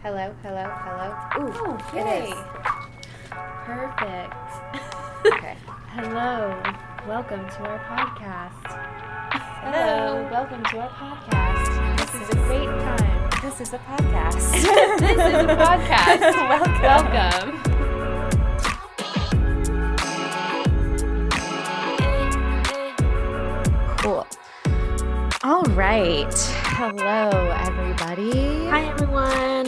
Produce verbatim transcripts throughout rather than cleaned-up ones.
Hello, hello, hello. Ooh, Oh, it yay. is. Perfect. Okay. Hello. Welcome to our podcast. Hello. Welcome to our podcast. This is a great time. This is a podcast. This is a podcast. Welcome. Welcome. Cool. All right. Hello, everybody. Hi, everyone.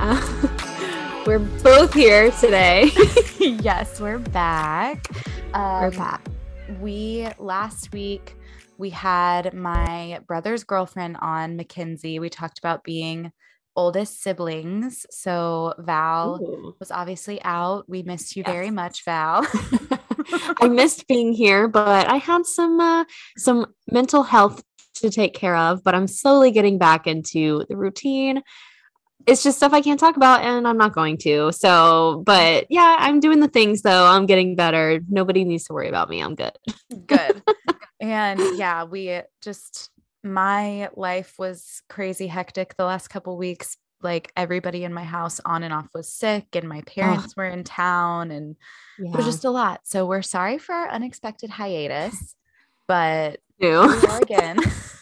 Uh, we're both here today. Yes, we're back. Um, We're back. We, last week, we had my brother's girlfriend on, Mackenzie. We talked about being oldest siblings. So Val Ooh. was obviously out. We missed you Yes. very much, Val. I missed being here, but I had some uh, some mental health to take care of, but I'm slowly getting back into the routine. It's just stuff I can't talk about and I'm not going to. So, but yeah, I'm doing the things though. I'm getting better. Nobody needs to worry about me. I'm good. Good. And yeah, we just, my life was crazy hectic the last couple weeks. Like everybody in my house on and off was sick and my parents were in town and it was Yeah. just a lot. So we're sorry for our unexpected hiatus, but New. here we are again.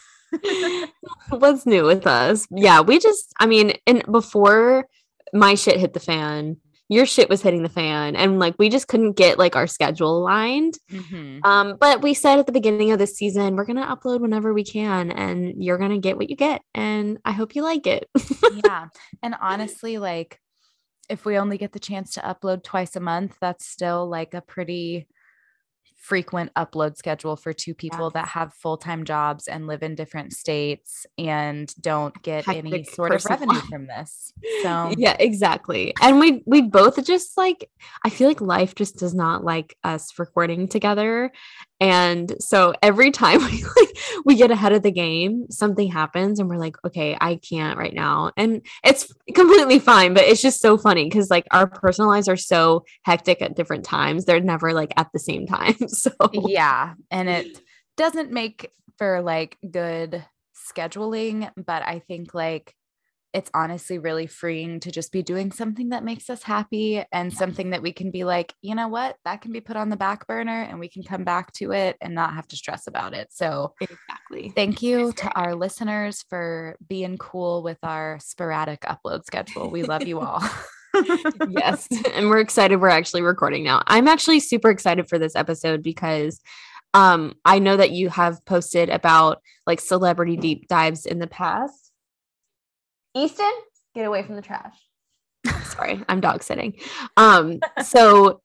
What's new with us? Yeah, we just, I mean, and before my shit hit the fan, your shit was hitting the fan, and like we just couldn't get like our schedule aligned. Mhm. Um, but we said at the beginning of this season, we're gonna upload whenever we can, and you're gonna get what you get, and I hope you like it. Yeah. And honestly, like if we only get the chance to upload twice a month, that's still like a pretty frequent upload schedule for two people Yes. that have full-time jobs and live in different states and don't get any Hectic sort of personal revenue life. from this. So Yeah, exactly. And we we both just like, I feel like life just does not like us recording together. And so every time we like we get ahead of the game, something happens and we're like, okay, I can't right now. And it's completely fine, but it's just so funny because like our personal lives are so hectic at different times. They're never like at the same time. So yeah, and it doesn't make for like good scheduling, but I think like it's honestly really freeing to just be doing something that makes us happy and something that we can be like, you know what, that can be put on the back burner and we can come back to it and not have to stress about it. So exactly. thank you to our listeners for being cool with our sporadic upload schedule. We love you all. Yes. And we're excited we're actually recording now. I'm actually super excited for this episode because um I know that you have posted about like celebrity deep dives in the past. Easton, get away from the trash. Sorry, I'm dog sitting. Um, so,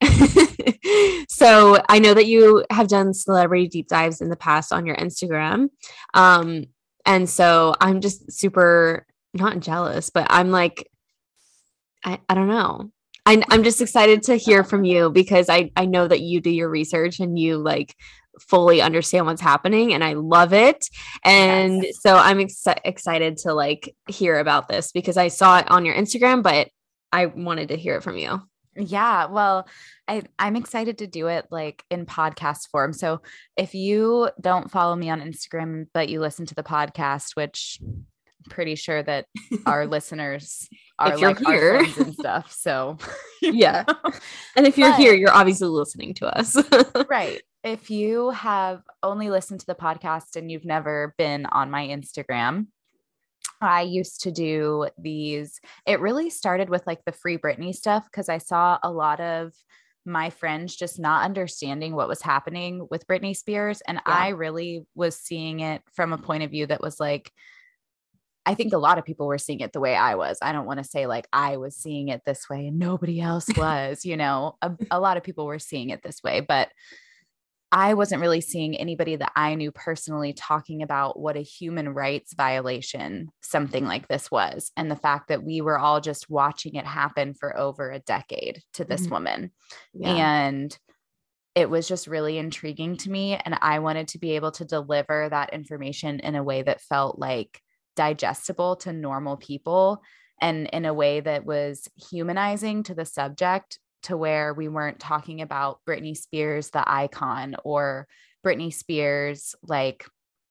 so I know that you have done celebrity deep dives in the past on your Instagram. Um, and so I'm just super not jealous, but I'm like, I, I don't know. I, I'm just excited to hear from you because I, I know that you do your research and you like fully understand what's happening and I love it. And Yes. so I'm ex- excited to like hear about this because I saw it on your Instagram, but I wanted to hear it from you. Yeah, well, I, I'm excited to do it like in podcast form. So if you don't follow me on Instagram, but you listen to the podcast, which I'm pretty sure that our listeners are If you're like our here. friends and stuff. So Yeah. And if you're But- here, you're obviously listening to us. right. If you have only listened to the podcast and you've never been on my Instagram, I used to do these. It really started with like the Free Britney stuff because I saw a lot of my friends just not understanding what was happening with Britney Spears. And Yeah. I really was seeing it from a point of view that was like, I think a lot of people were seeing it the way I was. I don't want to say like I was seeing it this way and nobody else was, you know, a, a lot of people were seeing it this way, but I wasn't really seeing anybody that I knew personally talking about what a human rights violation something like this was. And the fact that we were all just watching it happen for over a decade to this Mhm. woman. Yeah. And it was just really intriguing to me. And I wanted to be able to deliver that information in a way that felt like digestible to normal people and in a way that was humanizing to the subject, to where we weren't talking about Britney Spears, the icon, or Britney Spears, like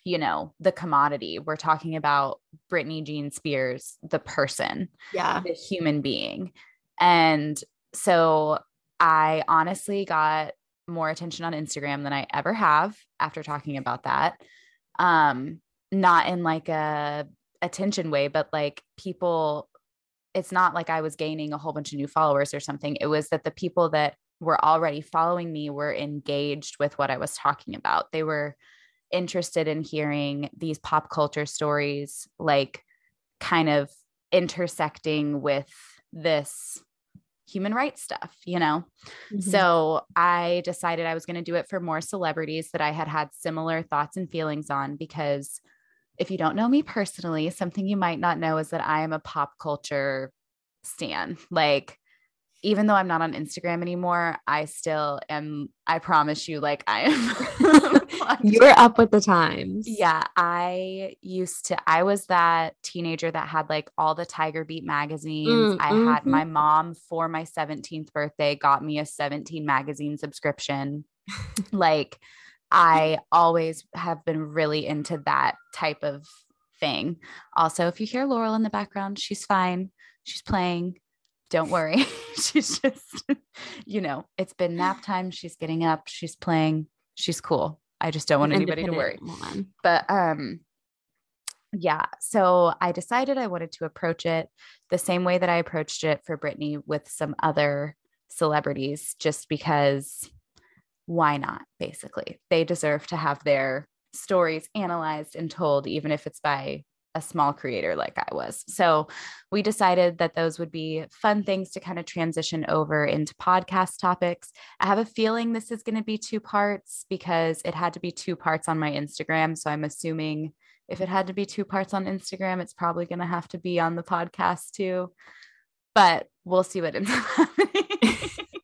you know, the commodity. We're talking about Britney Jean Spears, the person, yeah, the human being. And so I honestly got more attention on Instagram than I ever have after talking about that. Um, not in like a attention way, but like people, it's not like I was gaining a whole bunch of new followers or something. It was that the people that were already following me were engaged with what I was talking about. They were interested in hearing these pop culture stories, like kind of intersecting with this human rights stuff, you know? Mm-hmm. So I decided I was going to do it for more celebrities that I had had similar thoughts and feelings on, because if you don't know me personally, something you might not know is that I am a pop culture stan. Like, even though I'm not on Instagram anymore, I still am. I promise you, like I am. You're up with the times. Yeah. I used to, I was that teenager that had like all the Tiger Beat magazines. Mm, I mm-hmm. had my mom for my seventeenth birthday got me a seventeen magazine subscription. Like, I always have been really into that type of thing. Also, if you hear Laurel in the background, she's fine. She's playing. Don't worry. She's just, you know, it's been nap time. She's getting up. She's playing. She's cool. I just don't want anybody to worry. Woman. But um, yeah. So I decided I wanted to approach it the same way that I approached it for Britney with some other celebrities, just because why not? Basically, they deserve to have their stories analyzed and told, even if it's by a small creator like I was. So we decided that those would be fun things to kind of transition over into podcast topics. I have a feeling this is going to be two parts because it had to be two parts on my Instagram. So I'm assuming if it had to be two parts on Instagram, it's probably going to have to be on the podcast too, but we'll see what ends up happening.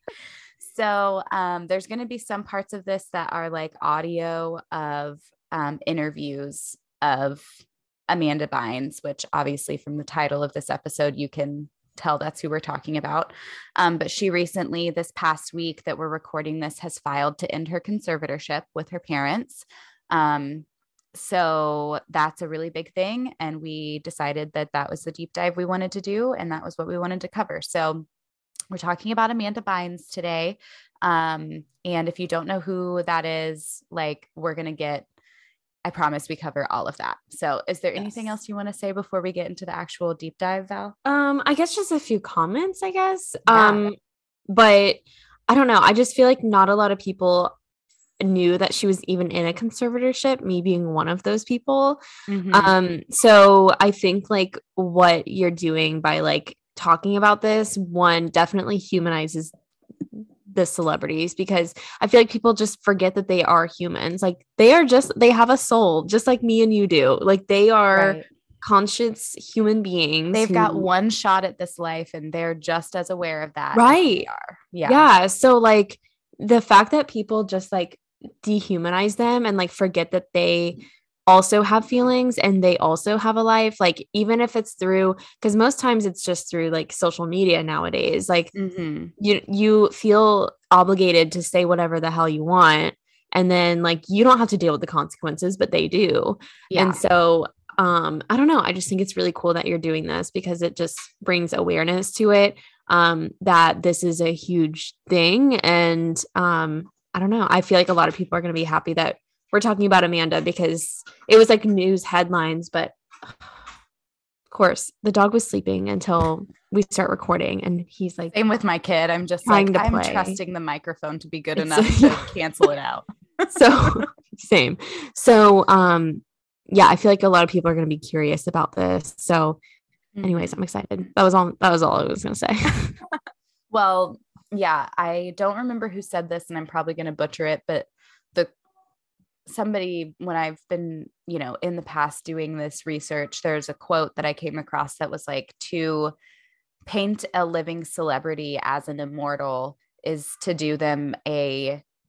So um, there's going to be some parts of this that are like audio of um, interviews of Amanda Bynes, which obviously from the title of this episode, you can tell that's who we're talking about. Um, but she recently, this past week that we're recording this, has filed to end her conservatorship with her parents. Um, so that's a really big thing. And we decided that that was the deep dive we wanted to do. And that was what we wanted to cover. So we're talking about Amanda Bynes today. Um, and if you don't know who that is, like, we're going to get, I promise we cover all of that. So is there yes. anything else you want to say before we get into the actual deep dive, Val? Um, I guess just a few comments, I guess. Yeah. Um, but I don't know. I just feel like not a lot of people knew that she was even in a conservatorship, me being one of those people. Mm-hmm. Um, so I think like what you're doing by like talking about this, one, definitely humanizes the celebrities, because I feel like people just forget that they are humans. Like they are just, they have a soul just like me and you do. Like they are right. conscious human beings. They've who, got one shot at this life and they're just as aware of that. Right. As they are. Yeah. Yeah. So like the fact that people just like dehumanize them and like forget that they also have feelings and they also have a life, like even if it's through, because most times it's just through like social media nowadays, like mm-hmm. you you feel obligated to say whatever the hell you want, and then like you don't have to deal with the consequences, but they do. Yeah. And so um I don't know, I just think it's really cool that you're doing this, because it just brings awareness to it, um that this is a huge thing. And um I don't know, I feel like a lot of people are going to be happy that we're talking about Amanda, because it was like news headlines, but of course the dog was sleeping until we start recording, and he's like, same with my kid. I'm just like, I'm play. trusting the microphone to be good it's, enough to cancel it out. So same. So, um, yeah, I feel like a lot of people are going to be curious about this. So anyways, I'm excited. That was all, that was all I was going to say. Well, yeah, I don't remember who said this and I'm probably going to butcher it, but the somebody, when I've been, you know, in the past doing this research, there's a quote that I came across that was like, to paint a living celebrity as an immortal is to do them a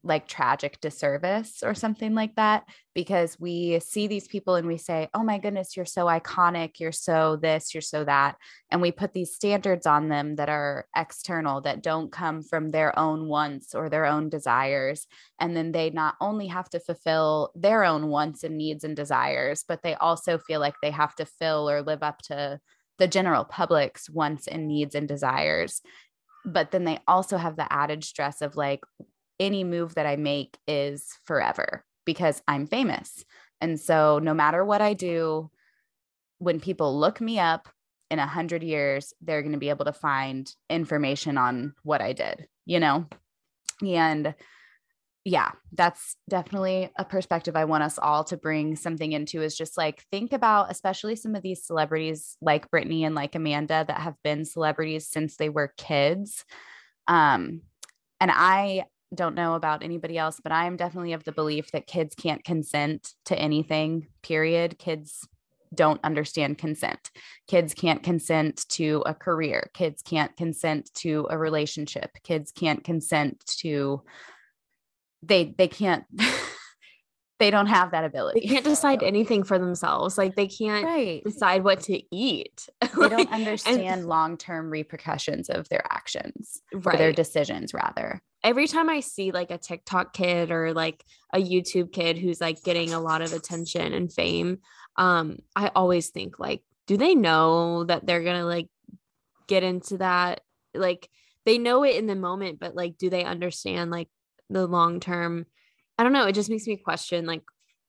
like tragic disservice or something like that, because we see these people and we say, oh my goodness, you're so iconic. You're so this, you're so that. And we put these standards on them that are external, that don't come from their own wants or their own desires. And then they not only have to fulfill their own wants and needs and desires, but they also feel like they have to fill or live up to the general public's wants and needs and desires. But then they also have the added stress of like, any move that I make is forever because I'm famous. And so no matter what I do, when people look me up in a hundred years, they're going to be able to find information on what I did, you know? And yeah, that's definitely a perspective I want us all to bring something into, is just like, think about, especially some of these celebrities like Britney and like Amanda that have been celebrities since they were kids. Um, and I, don't know about anybody else, but I am definitely of the belief that kids can't consent to anything, period. Kids don't understand consent. Kids can't consent to a career. Kids can't consent to a relationship. Kids can't consent to, they, they can't, they don't have that ability. They can't decide anything for themselves. Like they can't right. decide what to eat. They don't understand and, long-term repercussions of their actions, right. or their decisions rather. Every time I see like a TikTok kid or like a YouTube kid who's like getting a lot of attention and fame, um, I always think like, do they know that they're going to like get into that? Like they know it in the moment, but like, do they understand like the long-term? I don't know. It just makes me question, like,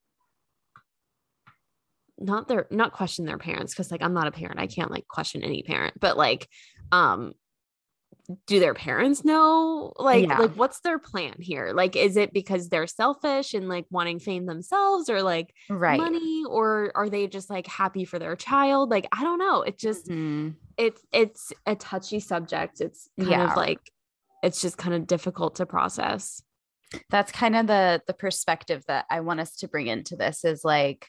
not their, not question their parents. Cause like, I'm not a parent. I can't like question any parent, but like, um, do their parents know? Like, yeah. like what's their plan here? Like, is it because they're selfish and like wanting fame themselves or like right. money, or are they just like happy for their child? Like, I don't know. It just, mm-hmm. it's, it's a touchy subject. It's kind yeah. of like, it's just kind of difficult to process. That's kind of the the perspective that I want us to bring into this, is like,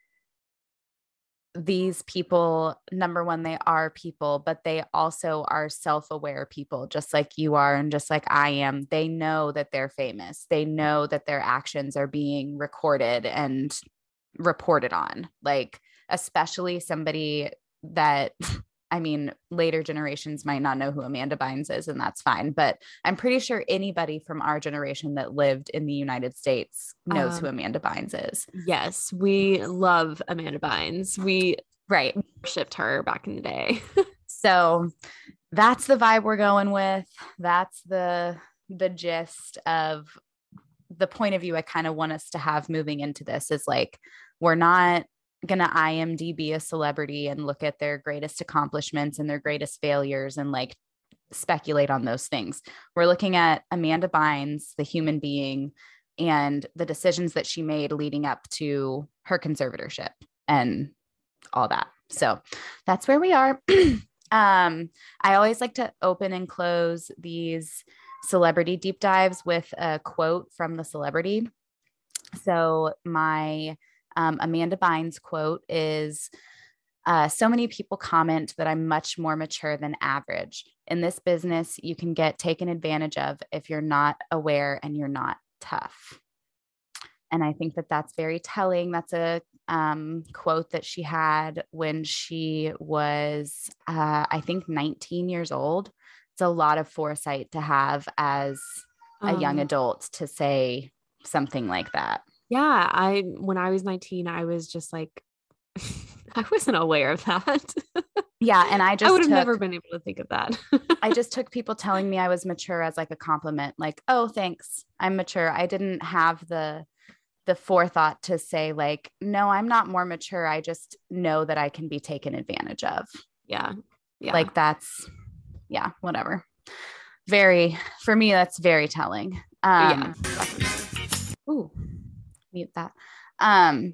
these people, number one, they are people, but they also are self-aware people, just like you are and just like I am. They know that they're famous. They know that their actions are being recorded and reported on, like, especially somebody that I mean, later generations might not know who Amanda Bynes is, and that's fine. But I'm pretty sure anybody from our generation that lived in the United States knows um, who Amanda Bynes is. Yes, we love Amanda Bynes. We right shipped her back in the day. So that's the vibe we're going with. That's the the gist of the point of view I kind of want us to have moving into this, is like, we're not going to I M D B a celebrity and look at their greatest accomplishments and their greatest failures and like speculate on those things. We're looking at Amanda Bynes, the human being, and the decisions that she made leading up to her conservatorship and all that. So that's where we are. um, I always like to open and close these celebrity deep dives with a quote from the celebrity. So my Um, Amanda Bynes quote is, uh, so many people comment that I'm much more mature than average. In this business, you can get taken advantage of if you're not aware and you're not tough. And I think that that's very telling. That's a um, quote that she had when she was, uh, I think, nineteen years old. It's a lot of foresight to have as a um, young adult to say something like that. Yeah, I when I was nineteen, I was just like, I wasn't aware of that. Yeah, and I just I would have took, never been able to think of that. I just took people telling me I was mature as like a compliment, like, oh, thanks, I'm mature. I didn't have the the forethought to say like, no, I'm not more mature. I just know that I can be taken advantage of. Yeah, yeah. Like that's, yeah, whatever. Very, for me, that's very telling. Um, yeah. Ooh. Mute that. Um,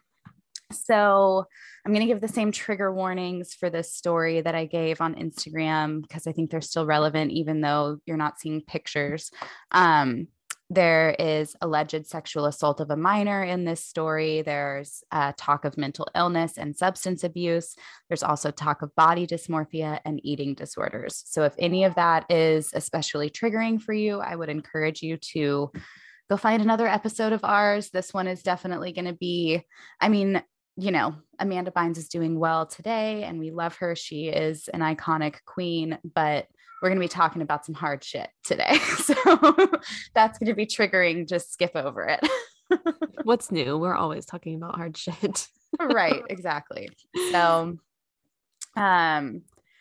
so I'm going to give the same trigger warnings for this story that I gave on Instagram, because I think they're still relevant, even though you're not seeing pictures. Um, there is alleged sexual assault of a minor in this story. There's uh, talk of mental illness and substance abuse. There's also talk of body dysmorphia and eating disorders. So if any of that is especially triggering for you, I would encourage you to go find another episode of ours. This one is definitely going to be, I mean, you know, Amanda Bynes is doing well today and we love her. She is an iconic queen, but we're going to be talking about some hard shit today. So that's going to be triggering. Just skip over it. What's new? We're always talking about hard shit. Right. Exactly. So, um,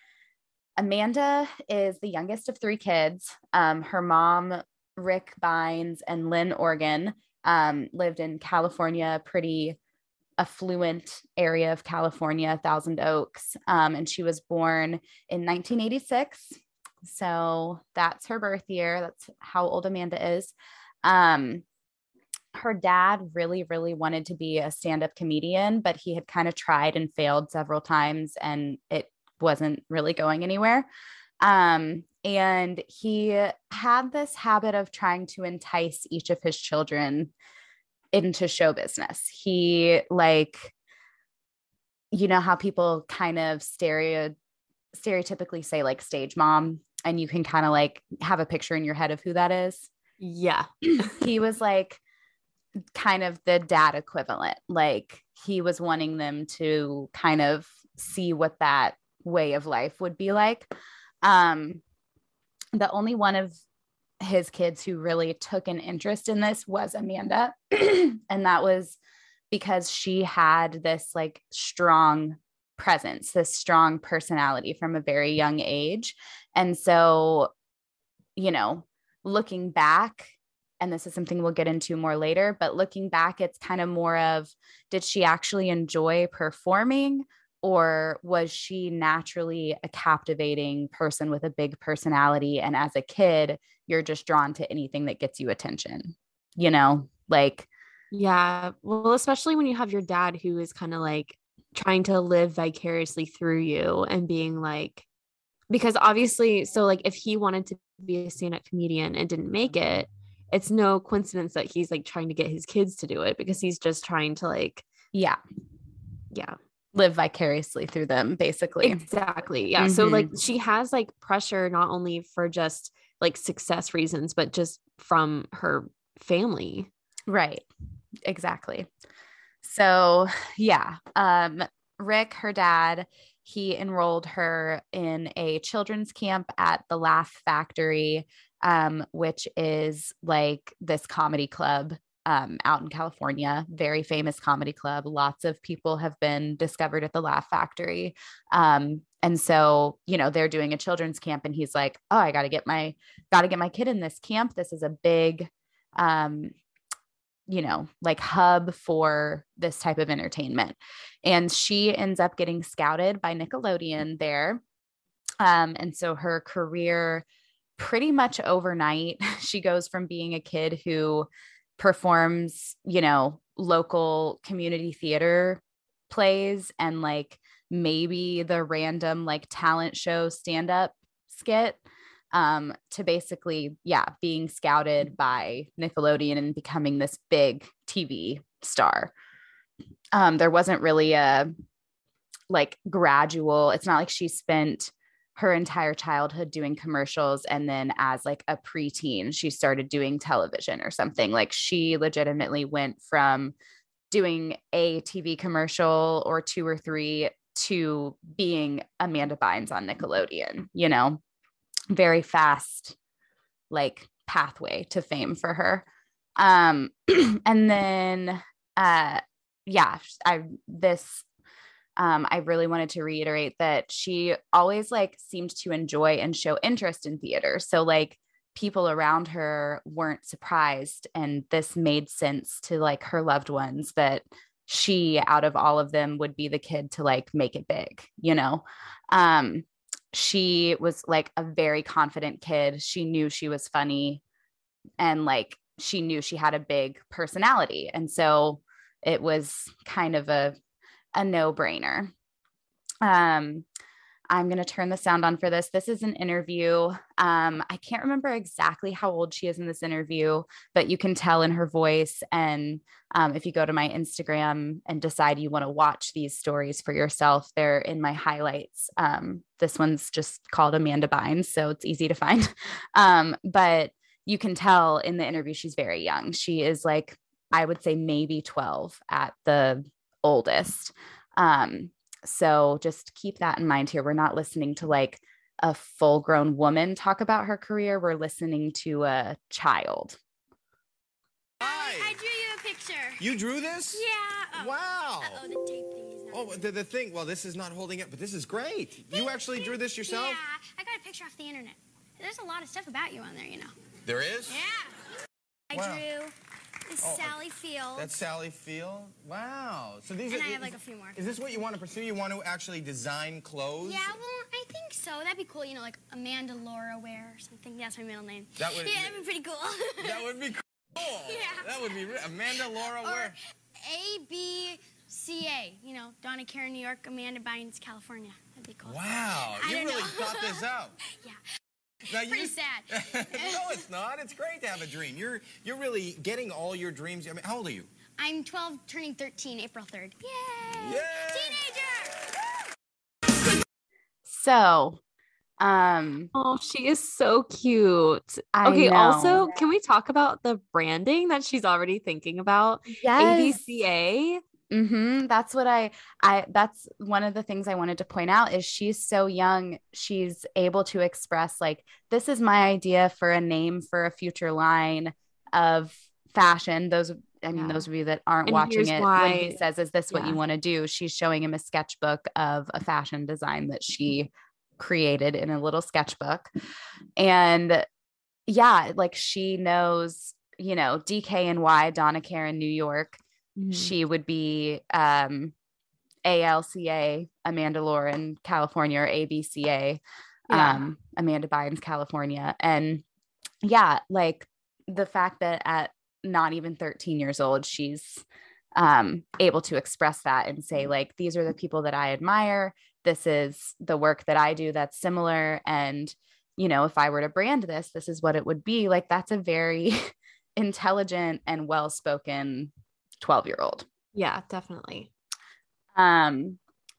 Amanda is the youngest of three kids. Um, her mom, Rick Bynes, and Lynn Organ, um, lived in California, pretty affluent area of California, Thousand Oaks. Um, and she was born in nineteen eighty-six. So that's her birth year. That's how old Amanda is. Um, her dad really, really wanted to be a stand-up comedian, but he had kind of tried and failed several times and it wasn't really going anywhere. Um, and he had this habit of trying to entice each of his children into show business. He, like, you know how people kind of stereo stereotypically say like stage mom, and you can kind of like have a picture in your head of who that is. Yeah. He was like kind of the dad equivalent. Like he was wanting them to kind of see what that way of life would be like. Um, the only one of his kids who really took an interest in this was Amanda. And that was because she had this like strong presence, this strong personality from a very young age. And so, you know, looking back, and this is something we'll get into more later, but looking back, it's kind of more of, did she actually enjoy performing? Or was she naturally a captivating person with a big personality? And as a kid, you're just drawn to anything that gets you attention, you know, like. Yeah. Well, especially when you have your dad who is kind of like trying to live vicariously through you and being like, because obviously, so like if he wanted to be a stand-up comedian and didn't make it, it's no coincidence that he's like trying to get his kids to do it because he's just trying to like, yeah. Yeah. live vicariously through them, basically. Exactly. Yeah. Mm-hmm. So like she has like pressure, not only for just like success reasons, but just from her family. Right. Exactly. So yeah. Um, Rick, her dad, he enrolled her in a children's camp at the Laugh Factory, um, which is like this comedy club Um, out in California, very famous comedy club. Lots of people have been discovered at the Laugh Factory. Um, and so, you know, they're doing a children's camp and he's like, oh, I got to get my, got to get my kid in this camp. This is a big, um, you know, like hub for this type of entertainment. And she ends up getting scouted by Nickelodeon there. Um, and so her career pretty much overnight, she goes from being a kid who performs, you know, local community theater plays and like maybe the random like talent show stand-up skit, um, to basically, yeah, being scouted by Nickelodeon and becoming this big T V star. Um, there wasn't really a like gradual, it's not like she spent her entire childhood doing commercials. And then as like a preteen, she started doing television or something. Like she legitimately went from doing a T V commercial or two or three to being Amanda Bynes on Nickelodeon, you know, very fast, like pathway to fame for her. Um, and then, uh, yeah, I, this, Um, I really wanted to reiterate that she always like seemed to enjoy and show interest in theater. So like people around her weren't surprised. And this made sense to like her loved ones that she, out of all of them, would be the kid to like make it big, you know? Um, she was like a very confident kid. She knew she was funny and like she knew she had a big personality. And so it was kind of a a no-brainer. Um, I'm going to turn the sound on for this. This is an interview. Um, I can't remember exactly how old she is in this interview, but you can tell in her voice. And um, if you go to my Instagram and decide you want to watch these stories for yourself, they're in my highlights. Um, this one's just called Amanda Bynes, so it's easy to find. Um, but you can tell in the interview, she's very young. She is like, I would say maybe twelve at the oldest. Um, so just keep that in mind here. We're not listening to like a full grown woman talk about her career. We're listening to a child. Hi. I drew you a picture. You drew this? Yeah. Oh. Wow. Uh-oh, the tape thing is not. Oh, the, the thing. Well, this is not holding up, but this is great. You actually drew this yourself? Yeah. I got a picture off the internet. There's a lot of stuff about you on there, you know. There is? Yeah. I Wow. drew this Oh, Sally Field. That's Sally Field? Wow. So these and are. I have like a few more. Is this what you want to pursue? You want to actually design clothes? Yeah, well, I think so. That'd be cool, you know, like Amanda Laura Ware or something. That's my middle name. That would. Yeah, that'd be pretty cool. That would be cool. Yeah. That would be re- Amanda Laura or Ware. A B C A, you know, Donna Karen, New York, Amanda Bynes, California. That'd be cool. Wow. I You don't really know. thought this out. Yeah. Now, Pretty you, sad. No, it's not. It's great to have a dream. You're you're really getting all your dreams. I mean, how old are you? I'm twelve, turning thirteen, April third. Yay! Yay! Teenager! So, um, Oh, she is so cute. I okay, know. also, can we talk about the branding that she's already thinking about? yes. A B C A. Mm-hmm. That's what I, I, that's one of the things I wanted to point out is she's so young. She's able to express like, this is my idea for a name for a future line of fashion. Those, I mean, Yeah. those of you that aren't And watching here's it, why- when he says, is this what yeah. you want to do? She's showing him a sketchbook of a fashion design that she created in a little sketchbook. And yeah, like she knows, you know, D K N Y, Donna Karen, New York. Mhm. She would be um, A L C A, Amanda Lauren, California, or A B C A, Yeah. um, Amanda Bynes, California. And yeah, like the fact that at not even thirteen years old, she's um, able to express that and say, like, these are the people that I admire. This is the work that I do that's similar. And, you know, if I were to brand this, this is what it would be. Like, that's a very intelligent and well-spoken twelve year old. Yeah, definitely. Um,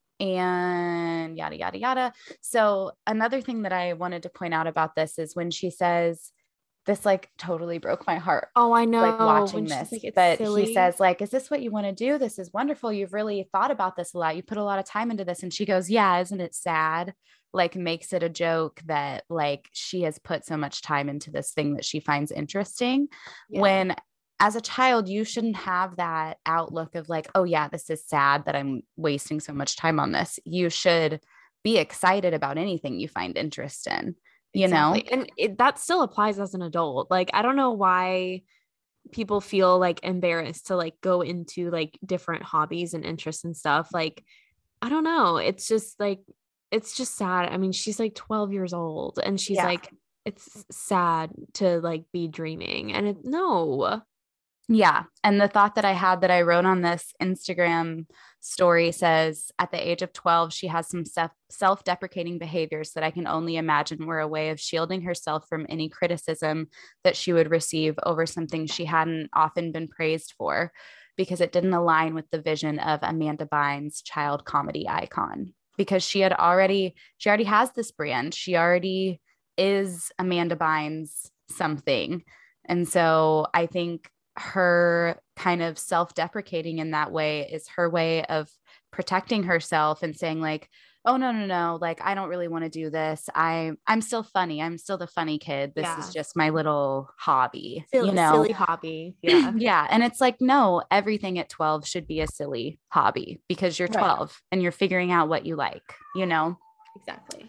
and yada, yada, yada. So another thing that I wanted to point out about this is when she says, this like totally broke my heart. Oh, I know. Like watching when she's this, like, it's but silly. he says like, is this what you want to do? This is wonderful. You've really thought about this a lot. You put a lot of time into this. And she goes, yeah, isn't it sad? Like makes it a joke that like she has put so much time into this thing that she finds interesting. Yeah. When as a child, you shouldn't have that outlook of like, oh yeah, this is sad that I'm wasting so much time on this. You should be excited about anything you find interest in, you Exactly. know? And it, that still applies as an adult. Like, I don't know why people feel like embarrassed to like go into like different hobbies and interests and stuff. Like, I don't know. It's just like, it's just sad. I mean, she's like twelve years old and she's Yeah. like, it's sad to like be dreaming. And it, no. Yeah. And the thought that I had that I wrote on this Instagram story says at the age of twelve, she has some self self-deprecating behaviors that I can only imagine were a way of shielding herself from any criticism that she would receive over something she hadn't often been praised for because it didn't align with the vision of Amanda Bynes' child comedy icon. Because she had already, she already has this brand. She already is Amanda Bynes something. And so I think her kind of self-deprecating in that way is her way of protecting herself and saying like, oh, no, no, no. Like, I don't really want to do this. I, I'm still funny. I'm still the funny kid. This Yeah. is just my little hobby, Silly, you know? silly hobby. Yeah. Yeah. And it's like, no, everything at twelve should be a silly hobby because you're Right. twelve and you're figuring out what you like, you know? Exactly.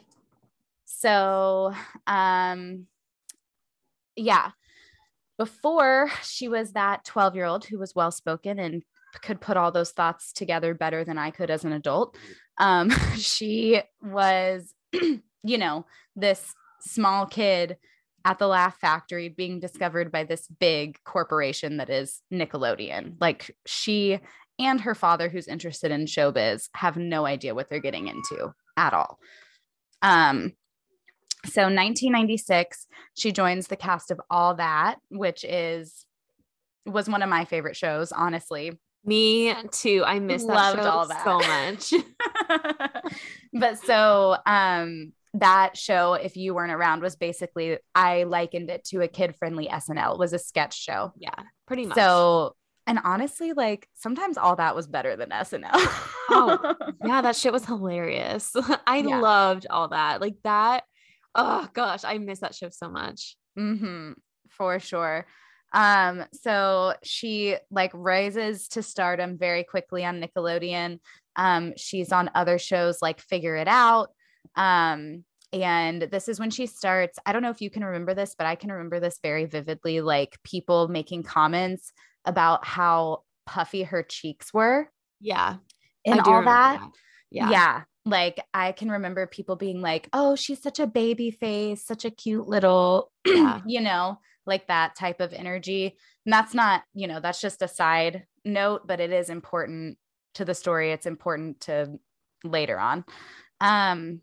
So, um, yeah, before she was that twelve year old who was well-spoken and could put all those thoughts together better than I could as an adult. Um, she was, you know, this small kid at the Laugh Factory being discovered by this big corporation that is Nickelodeon. Like she and her father, who's interested in showbiz, have no idea what they're getting into at all. Um, so nineteen ninety-six, she joins the cast of All That, which is was one of my favorite shows, honestly. Me too. I miss that Loved show All That so much. But so um that show, if you weren't around, was basically, I likened it to a kid-friendly S N L. It was a sketch show. Yeah, pretty much. So, and honestly, like sometimes all that was better than S N L. Oh, yeah, that shit was hilarious. I Yeah. loved all that. Like that. Oh gosh, I miss that show so much. Mm-hmm, for sure. Um, so she like rises to stardom very quickly on Nickelodeon. Um, she's on other shows like Figure It Out. Um, and this is when she starts. I don't know if you can remember this, but I can remember this very vividly, like people making comments about how puffy her cheeks were Yeah. and I do all remember that. that. Yeah. Yeah. Like I can remember people being like, oh, she's such a baby face, such a cute little, Yeah. you know, like that type of energy. And that's not, you know, that's just a side note, but it is important to the story. It's important to later on. Um,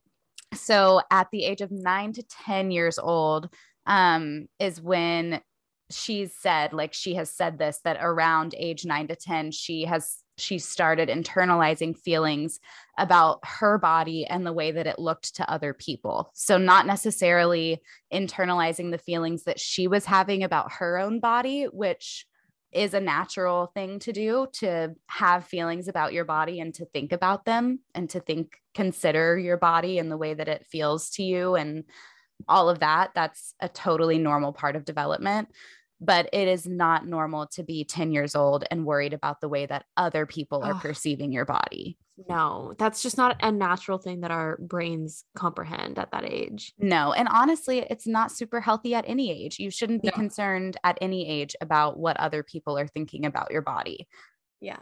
so at the age of nine to ten years old, um, is when she's said, like she has said this, that around age nine to ten, she has, she started internalizing feelings about her body and the way that it looked to other people. So not necessarily internalizing the feelings that she was having about her own body, which is a natural thing to do, to have feelings about your body and to think about them and to think, consider your body and the way that it feels to you and all of that. That's a totally normal part of development, but it is not normal to be ten years old and worried about the way that other people are Ugh. perceiving your body. No, that's just not a natural thing that our brains comprehend at that age. No. And honestly, it's not super healthy at any age. You shouldn't be No. concerned at any age about what other people are thinking about your body. Yeah.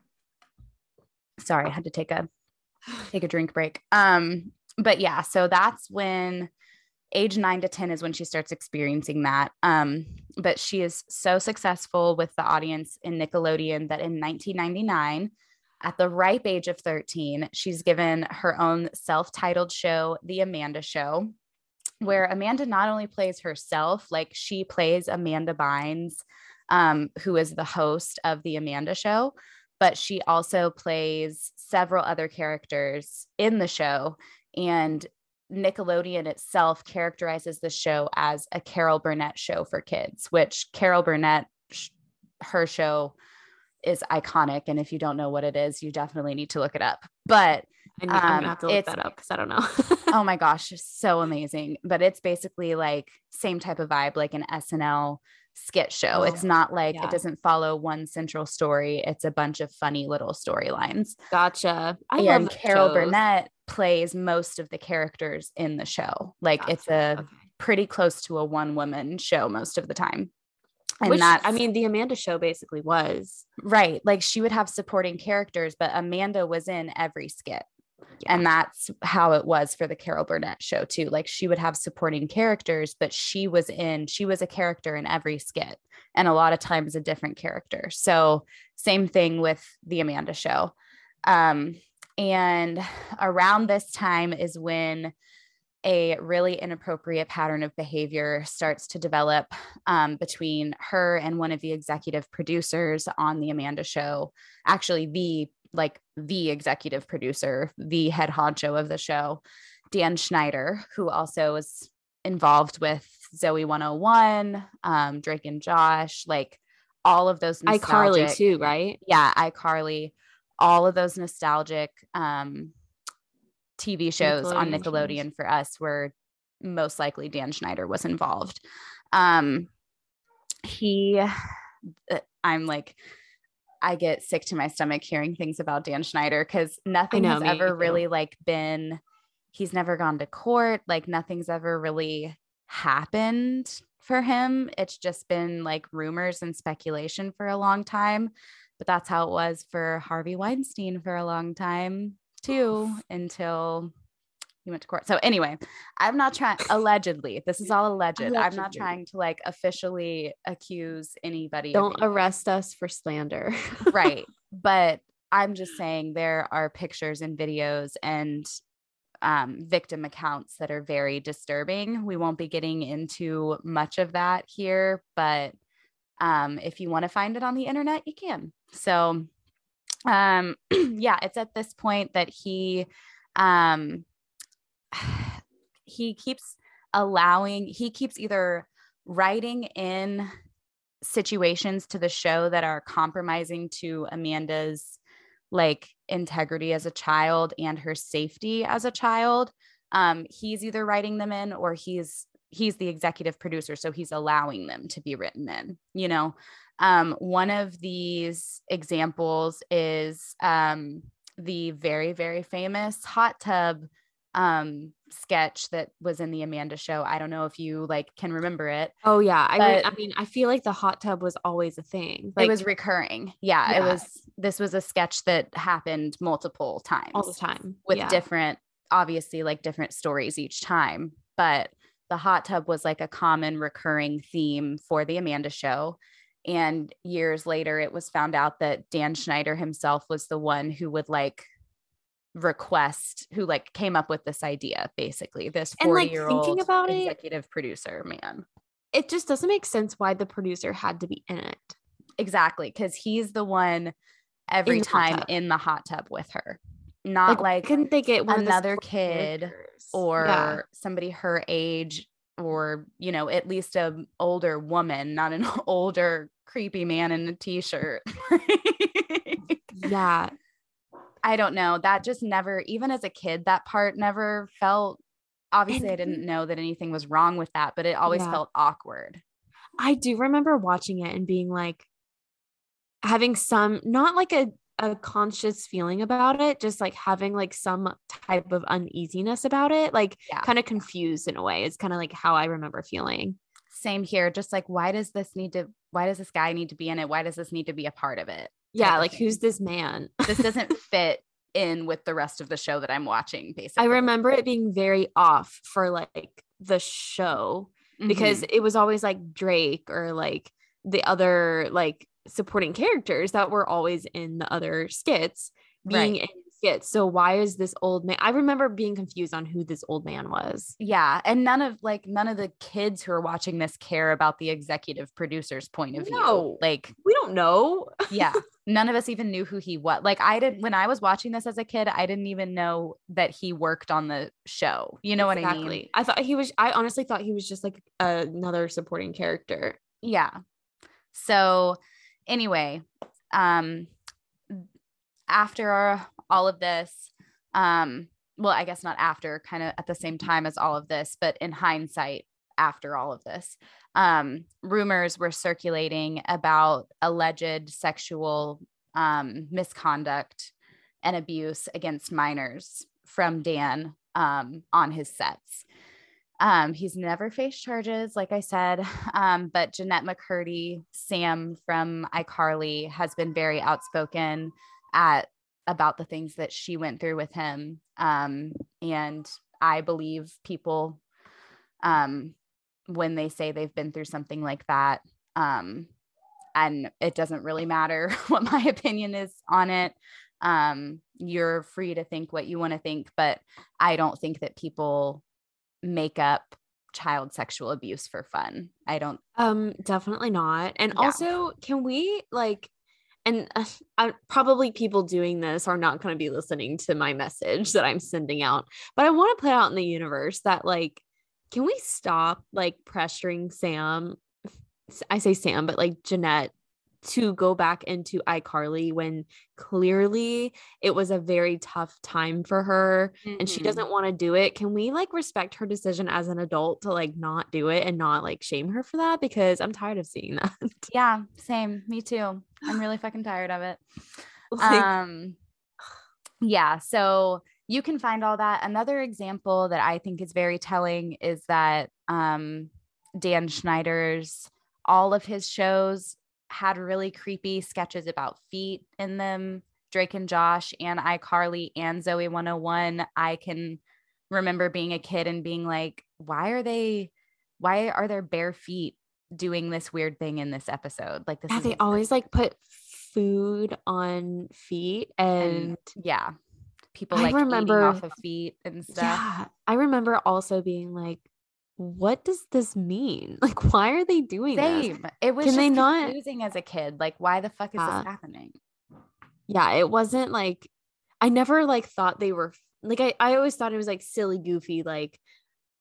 Sorry, I had to take a take a drink break. Um, but yeah, so that's when age nine to ten is when she starts experiencing that. Um, but she is so successful with the audience in Nickelodeon that in nineteen ninety-nine, at the ripe age of thirteen, she's given her own self-titled show, The Amanda Show, where Amanda not only plays herself, like she plays Amanda Bynes, um, who is the host of The Amanda Show, but she also plays several other characters in the show. And Nickelodeon itself characterizes the show as a Carol Burnett show for kids, which Carol Burnett, her show is iconic. And if you don't know what it is, you definitely need to look it up. But I need, I'm um, gonna have to look it's, that up because I don't know. oh my gosh, so amazing. But it's basically like same type of vibe, like an S N L skit show. Oh, it's not like yeah. it doesn't follow one central story. It's a bunch of funny little storylines. Gotcha. I and love Carol shows. Burnett plays most of the characters in the show. Like Gotcha. it's a Okay. pretty close to a one woman show most of the time. And Which, that's, I mean, the Amanda Show basically was. right. Like she would have supporting characters, but Amanda was in every skit. Yeah. And that's how it was for the Carol Burnett show too. Like she would have supporting characters, but she was in, she was a character in every skit and a lot of times a different character. So same thing with the Amanda Show. Um, and around this time is when a really inappropriate pattern of behavior starts to develop um, between her and one of the executive producers on the Amanda Show. Actually, the like the executive producer, the head honcho of the show, Dan Schneider, who also was involved with Zoe one oh one, um, Drake and Josh, like all of those nostalgic, iCarly too, right? Yeah, iCarly, all of those nostalgic um, T V shows on Nickelodeon Nickelodeon shows. for us, where most likely Dan Schneider was involved. Um, he, I'm like, I get sick to my stomach hearing things about Dan Schneider because nothing know, has me ever too. really like been, he's never gone to court. Like nothing's ever really happened for him. It's just been like rumors and speculation for a long time, but that's how it was for Harvey Weinstein for a long time too, until he went to court. So anyway, I'm not trying, allegedly, this is all alleged. I'm not Allegedly. trying to like officially accuse anybody. of Don't anything. arrest us for slander. Right. But I'm just saying there are pictures and videos and um, victim accounts that are very disturbing. We won't be getting into much of that here, but um, if you want to find it on the internet, you can. So um, yeah, it's at this point that he, um, he keeps allowing, he keeps either writing in situations to the show that are compromising to Amanda's like integrity as a child and her safety as a child. Um, he's either writing them in or he's he's the executive producer, so he's allowing them to be written in, you know. Um, one of these examples is um, the very, very famous hot tub um, sketch that was in the Amanda show. I don't know if you like can remember it. Oh yeah. I, re- but I mean, I feel like the hot tub was always a thing. Like, it was recurring. Yeah, Yeah. It was, this was a sketch that happened multiple times all the time with yeah. different, obviously like different stories each time. But the hot tub was like a common recurring theme for the Amanda show. And years later, it was found out that Dan Schneider himself was the one who would like request, who like came up with this idea, basically, this And, like, forty year old thinking about it- executive producer man. It just doesn't make sense why the producer had to be in it. Exactly. Because he's the one every In the hot time tub. in the hot tub with her, not like, couldn't they get one another of the kid characters? or Yeah. somebody her age, or, you know, at least a older woman, not an older creepy man in a t-shirt. Yeah. I don't know. That just never, even as a kid, that part never felt, obviously And- I didn't know that anything was wrong with that, but it always Yeah. felt awkward. I do remember watching it and being like, having some, not like a, a conscious feeling about it, just like having like some type of uneasiness about it, like Yeah. kind of confused in a way. It's kind of like how I remember feeling. Same here. Just like, why does this need to, why does this guy need to be in it? Why does this need to be a part of it? Yeah. of Like, thing. who's this man? This doesn't fit in with the rest of the show that I'm watching, basically. I remember it being very off for like the show because Mhm. it was always like Drake or like the other like supporting characters that were always in the other skits being Right. in skits. So why is this old man? I remember being confused on who this old man was. Yeah. And none of like, none of the kids who are watching this care about the executive producer's point of view. No. Like, We don't know. yeah, none of us even knew who he was. Like, I did when I was watching this as a kid, I didn't even know that he worked on the show. You know what I mean? I thought he was, I honestly thought he was just like another supporting character. Yeah. So anyway, um, after all of this, um, well, I guess not after, kind of at the same time as all of this, but in hindsight, after all of this, um, rumors were circulating about alleged sexual um, misconduct and abuse against minors from Dan um, on his sets. Um, he's never faced charges, like I said, um, but Jeanette McCurdy, Sam from iCarly, has been very outspoken at about the things that she went through with him. Um, and I believe people um, when they say they've been through something like that. Um, and it doesn't really matter what my opinion is on it. Um, you're free to think what you want to think, but I don't think that people make up child sexual abuse for fun. I don't. Um, definitely not. And Yeah. also, can we like, and uh, I, probably people doing this are not going to be listening to my message that I'm sending out, but I want to put out in the universe that like, can we stop like pressuring Sam? I say Sam, but like Jeanette to go back into iCarly when clearly it was a very tough time for her and she Mhm. doesn't want to do it. Can we like respect her decision as an adult to like not do it and not like shame her for that? Because I'm tired of seeing that. Yeah, same. Me too. I'm really fucking tired of it. Like, Um, yeah. So you can find all that. Another example that I think is very telling is that um, Dan Schneider's, all of his shows had really creepy sketches about feet in them. Drake and Josh and iCarly and Zoe one oh one. I can remember being a kid and being like, why are they, why are there bare feet doing this weird thing in this episode? Like this yeah, is they always like put food on feet and, and yeah, people I like remember- eating off of feet and stuff. yeah, I remember also being like, what does this mean? Like, why are they doing this? Same. It was Can just they not- confusing as a kid. Like, why the fuck is Yeah. this happening? Yeah, it wasn't like, I never like thought they were like, I, I always thought it was like silly, goofy, like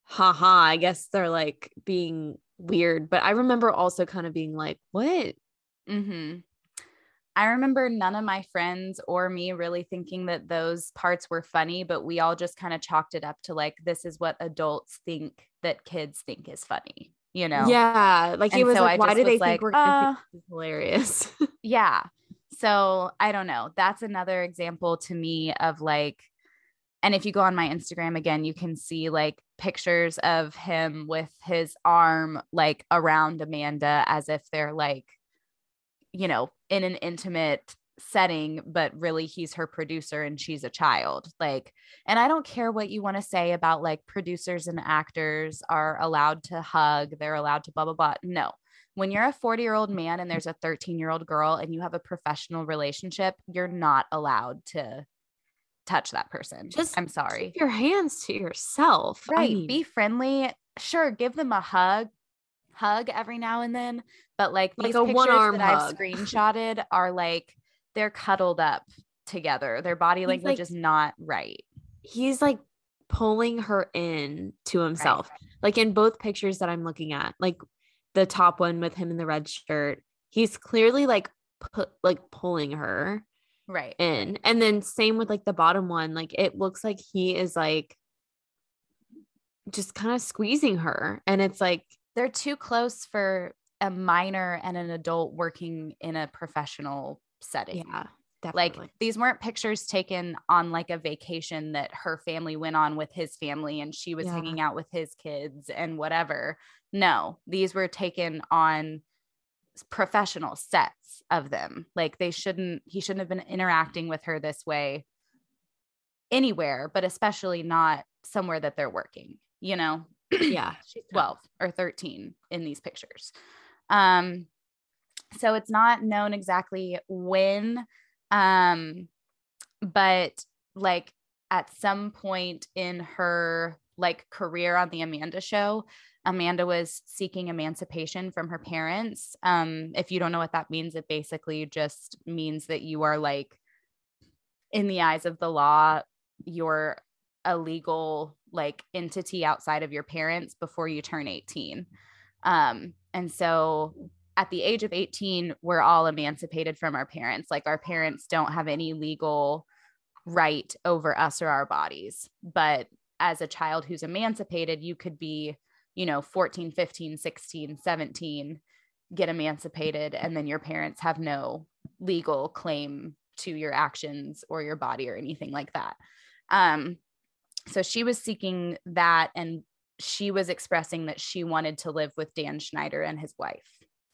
haha, I guess they're like being weird. But I remember also kind of being like, what? Mm-hmm. I remember none of my friends or me really thinking that those parts were funny, but we all just kind of chalked it up to like, this is what adults think that kids think is funny, you know? Yeah. Like And it was so like, I why just do they was think like, we're going to uh, think this is hilarious? yeah. So I don't know. That's another example to me of like, and if you go on my Instagram again, you can see like pictures of him with his arm like around Amanda as if they're like, you know, in an intimate setting, but really he's her producer and she's a child. Like, and I don't care what you want to say about like producers and actors are allowed to hug, they're allowed to blah, blah, blah. No. When you're a forty year old man and there's a thirteen year old girl and you have a professional relationship, you're not allowed to touch that person. Just I'm sorry. keep your hands to yourself. Right. I mean, Be friendly. Sure. Give them a hug, hug every now and then. But like like these a pictures one-arm that I've hug. screenshotted are like, they're cuddled up together. Their body He's language like- is not right. He's like pulling her in to himself. Like in both pictures that I'm looking at, like the top one with him in the red shirt, he's clearly like put like pulling her Right. in. And then same with like the bottom one, like it looks like he is like just kind of squeezing her. And it's like, They're too close for a minor and an adult working in a professional setting. yeah, Like definitely. these weren't pictures taken on like a vacation that her family went on with his family and she was Yeah. hanging out with his kids and whatever. No, these were taken on professional sets of them. Like they shouldn't, he shouldn't have been interacting with her this way anywhere, but especially not somewhere that they're working, you know? Yeah. She's twelve or thirteen in these pictures. Um, so it's not known exactly when, um, but like at some point in her like career on the Amanda Show, Amanda was seeking emancipation from her parents. Um, if you don't know what that means, it basically just means that you are like, in the eyes of the law, you're a legal like entity outside of your parents before you turn eighteen. Um, and so at the age of eighteen, we're all emancipated from our parents. Like our parents don't have any legal right over us or our bodies. But as a child who's emancipated, you could be, you know, fourteen, fifteen, sixteen, seventeen, get emancipated, and then your parents have no legal claim to your actions or your body or anything like that. Um, so she was seeking that, and she was expressing that she wanted to live with Dan Schneider and his wife.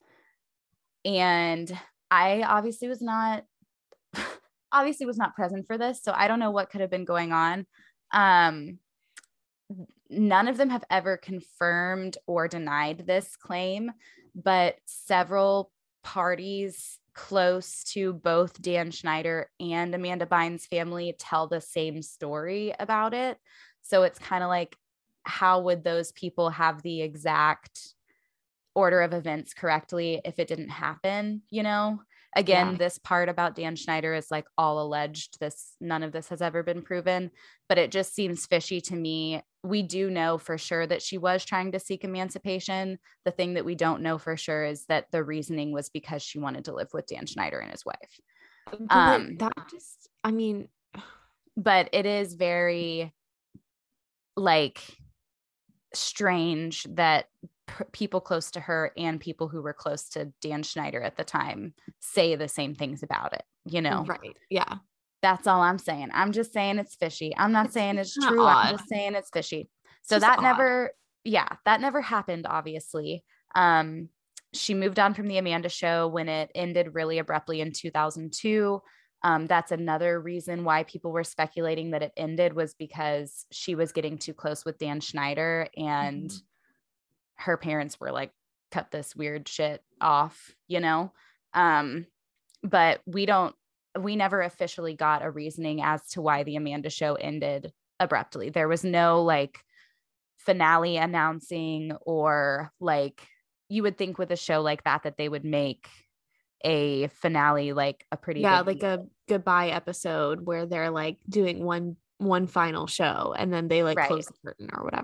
And I obviously was not, obviously was not present for this. So I don't know what could have been going on. Um, none of them have ever confirmed or denied this claim, but several parties close to both Dan Schneider and Amanda Bynes' family tell the same story about it. So it's kind of like, how would those people have the exact order of events correctly if it didn't happen, you know? Again, Yeah. this part about Dan Schneider is like all alleged. This, none of this has ever been proven, but it just seems fishy to me. We do know for sure that she was trying to seek emancipation. The thing that we don't know for sure is that the reasoning was because she wanted to live with Dan Schneider and his wife. But Um, that just, I mean, But it is very like strange that p- people close to her and people who were close to Dan Schneider at the time say the same things about it, you know? right. Yeah. That's all I'm saying. I'm just saying it's fishy. I'm not It's saying it's kinda true. odd. I'm just saying it's fishy. So just that odd. never, yeah, that never happened, obviously. Um, she moved on from the Amanda Show when it ended really abruptly in two thousand two. Um, that's another reason why people were speculating that it ended, was because she was getting too close with Dan Schneider and Mhm. her parents were like, cut this weird shit off, you know? Um, but we don't, we never officially got a reasoning as to why the Amanda Show ended abruptly. There was no like finale announcing, or like you would think with a show like that, that they would make a finale, like a pretty Yeah, big like a goodbye episode where they're like doing one one final show and then they like Right. close the curtain or whatever.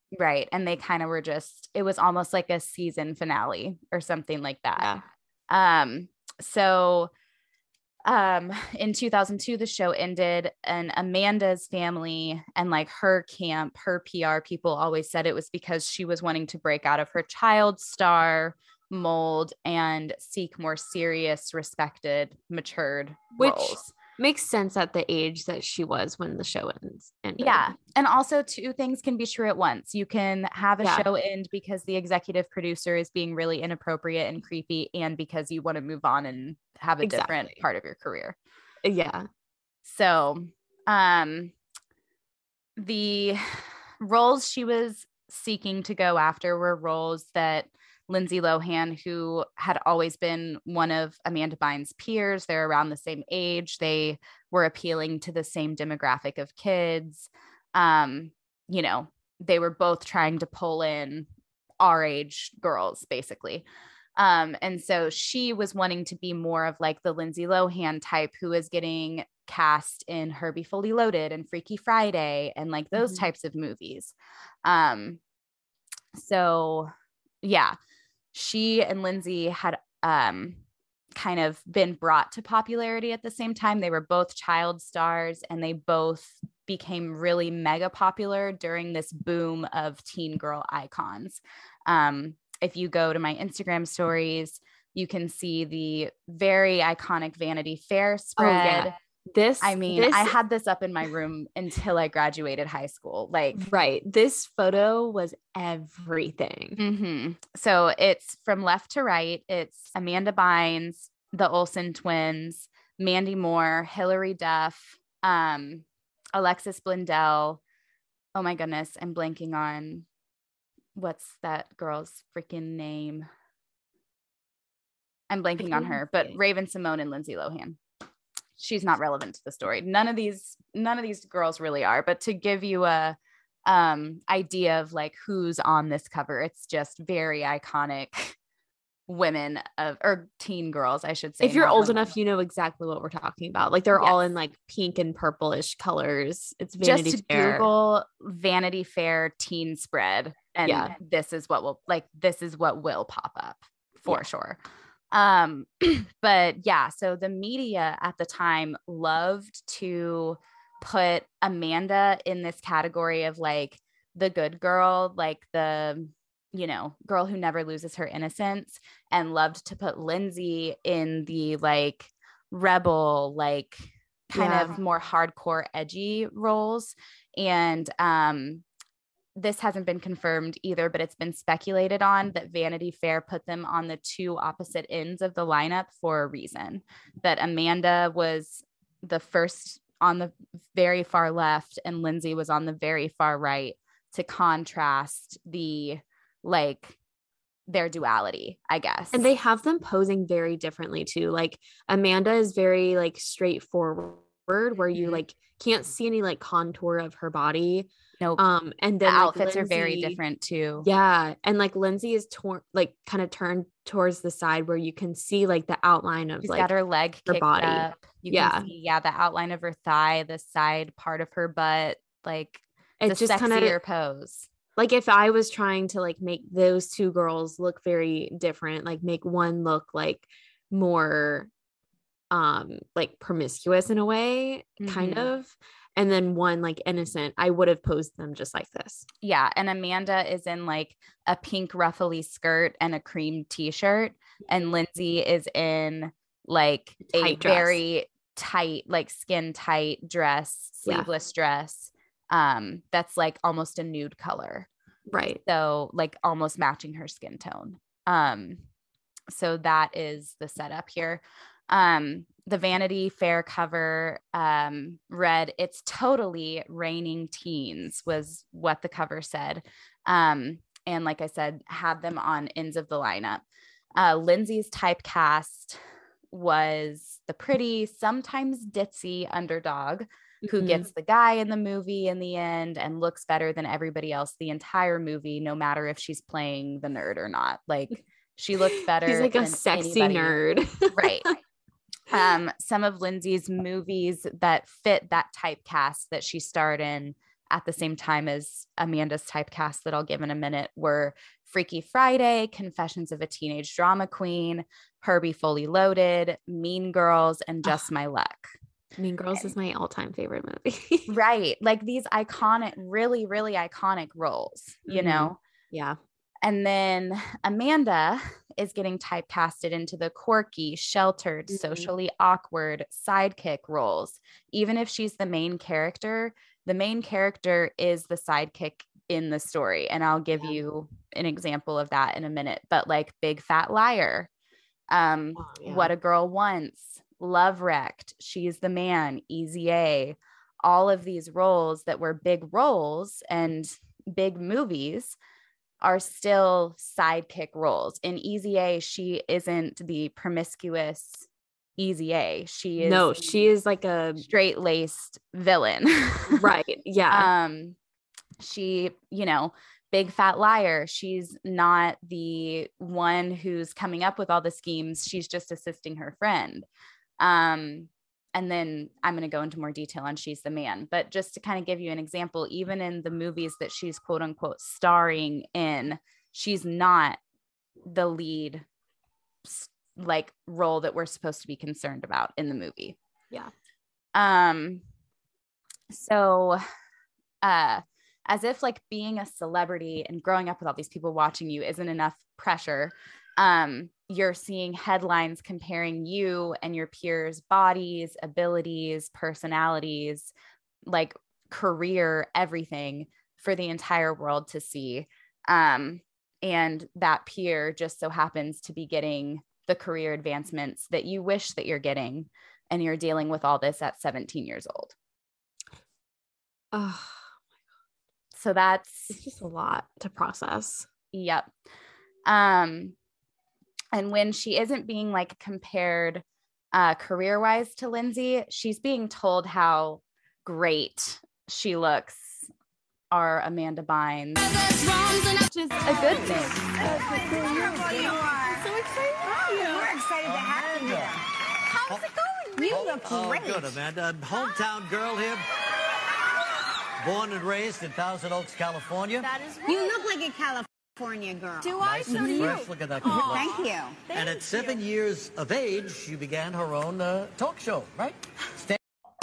Right. And they kind of were just, it was almost like a season finale or something like that. Yeah. Um, so um, in two thousand two, the show ended, and Amanda's family and like her camp, her P R people always said it was because she was wanting to break out of her child star mold and seek more serious, respected, matured Which roles. Makes sense at the age that she was when the show ends. Ended. Yeah. And also, two things can be true at once. You can have a Yeah. show end because the executive producer is being really inappropriate and creepy, and because you want to move on and have a Exactly. different part of your career. Yeah. So, um, the roles she was seeking to go after were roles that Lindsay Lohan, who had always been one of Amanda Bynes' peers, they're around the same age. They were appealing to the same demographic of kids. Um, you know, they were both trying to pull in our age girls, basically. Um, and so she was wanting to be more of like the Lindsay Lohan type, who is getting cast in Herbie Fully Loaded and Freaky Friday and like those Mhm. types of movies. Um, so yeah, she and Lindsay had um, kind of been brought to popularity at the same time. They were both child stars, and they both became really mega popular during this boom of teen girl icons. Um, if you go to my Instagram stories, you can see the very iconic Vanity Fair spread. Oh, yeah. This, I mean, this, I had this up in my room until I graduated high school. Like, right. This photo was everything. mm-hmm. So it's from left to right. It's Amanda Bynes, the Olsen twins, Mandy Moore, Hilary Duff, um, Alexis Blundell. Oh my goodness, I'm blanking on what's that girl's freaking name. I'm blanking on her, but Raven Simone and Lindsay Lohan. She's not relevant to the story. None of these, none of these girls really are, but to give you a um, idea of like who's on this cover, it's just very iconic women of, or teen girls, I should say. If you're not old women. enough, you know exactly what we're talking about. Like they're Yes. all in like pink and purplish colors. It's Vanity Just Fair. Google Vanity Fair teen spread, and Yeah. this is what will like this is what will pop up for Yeah. sure. Um, but yeah, so the media at the time loved to put Amanda in this category of like the good girl, like the, you know, girl who never loses her innocence, and loved to put Lindsay in the like rebel, like kind Yeah. of more hardcore, edgy roles. And um, this hasn't been confirmed either, but it's been speculated on that Vanity Fair put them on the two opposite ends of the lineup for a reason. That Amanda was the first on the very far left and Lindsay was on the very far right, to contrast the like their duality, I guess. And they have them posing very differently too. Like Amanda is very like straightforward, where you Mhm. like can't see any like contour of her body. Nope. Um, and The then like, outfits are very Lindsay- different too. Yeah, and like Lindsay is torn, like kind of turned towards the side where you can see like the outline of She's like got her leg her kicked body. up. You Yeah. can see, yeah, the outline of her thigh, the side part of her butt, like it's the just kind sexier of pose. like if I was trying to like make those two girls look very different, like make one look like more um like promiscuous in a way, kind Mhm. of, and then one like innocent, I would have posed them just like this. Yeah. And Amanda is in like a pink ruffly skirt and a cream t-shirt. And Lindsay is in like a Tight dress. very tight, like skin tight dress, Yeah. sleeveless dress. Um, that's like almost a nude color. Right. So like almost matching her skin tone. Um, so that is the setup here. Um, the Vanity Fair cover um, read, "It's totally raining teens," was what the cover said. Um, and like I said, had them on ends of the lineup. Uh, Lindsay's typecast was the pretty, sometimes ditzy underdog who Mhm. gets the guy in the movie in the end and looks better than everybody else the entire movie, no matter if she's playing the nerd or not. Like she looks better. She's like a than sexy anybody. nerd. Right. Um, some of Lindsay's movies that fit that typecast that she starred in at the same time as Amanda's typecast that I'll give in a minute were Freaky Friday, Confessions of a Teenage Drama Queen, Herbie Fully Loaded, Mean Girls, and Just My Luck. Mean Girls is my all-time favorite movie. Right. Like these iconic, really, really iconic roles, you Mhm. know? Yeah. And then Amanda is getting typecasted into the quirky, sheltered, Mhm. socially awkward sidekick roles. Even if she's the main character, the main character is the sidekick in the story. And I'll give Yeah. you an example of that in a minute. But like Big Fat Liar, um, Oh, yeah. What a Girl Wants, Love Wrecked, She's the Man, Easy A, all of these roles that were big roles and big movies are still sidekick roles. In Easy A, she isn't the promiscuous Easy A. She is No, she is like a straight-laced villain. right. Yeah. Um, she, you know, Big Fat Liar. She's not the one who's coming up with all the schemes. She's just assisting her friend. Um, and then I'm going to go into more detail on She's the Man. But just to kind of give you an example, even in the movies that she's quote unquote starring in, she's not the lead like role that we're supposed to be concerned about in the movie. Yeah. Um, so, uh, as if like being a celebrity and growing up with all these people watching you isn't enough pressure. Um, you're seeing headlines comparing you and your peers' bodies, abilities, personalities, like career, everything for the entire world to see. Um, and that peer just so happens to be getting the career advancements that you wish that you're getting. And you're dealing with all this at seventeen years old. Oh, so that's it's just a lot to process. Yep. Um, and when she isn't being like compared uh, career-wise to Lindsay, she's being told how great she looks, our Amanda Bynes, which is a good thing. So excited. We're excited to have you here. How's it going? You look Oh, great. good, Amanda. Hometown girl here. Born and raised in Thousand Oaks, California. That is right. You look like a California girl. Do I? Nice So and do you. fresh. Look at that. Oh, complexion. thank you. And at seven years of age, she began her own uh, talk show, right? Stand-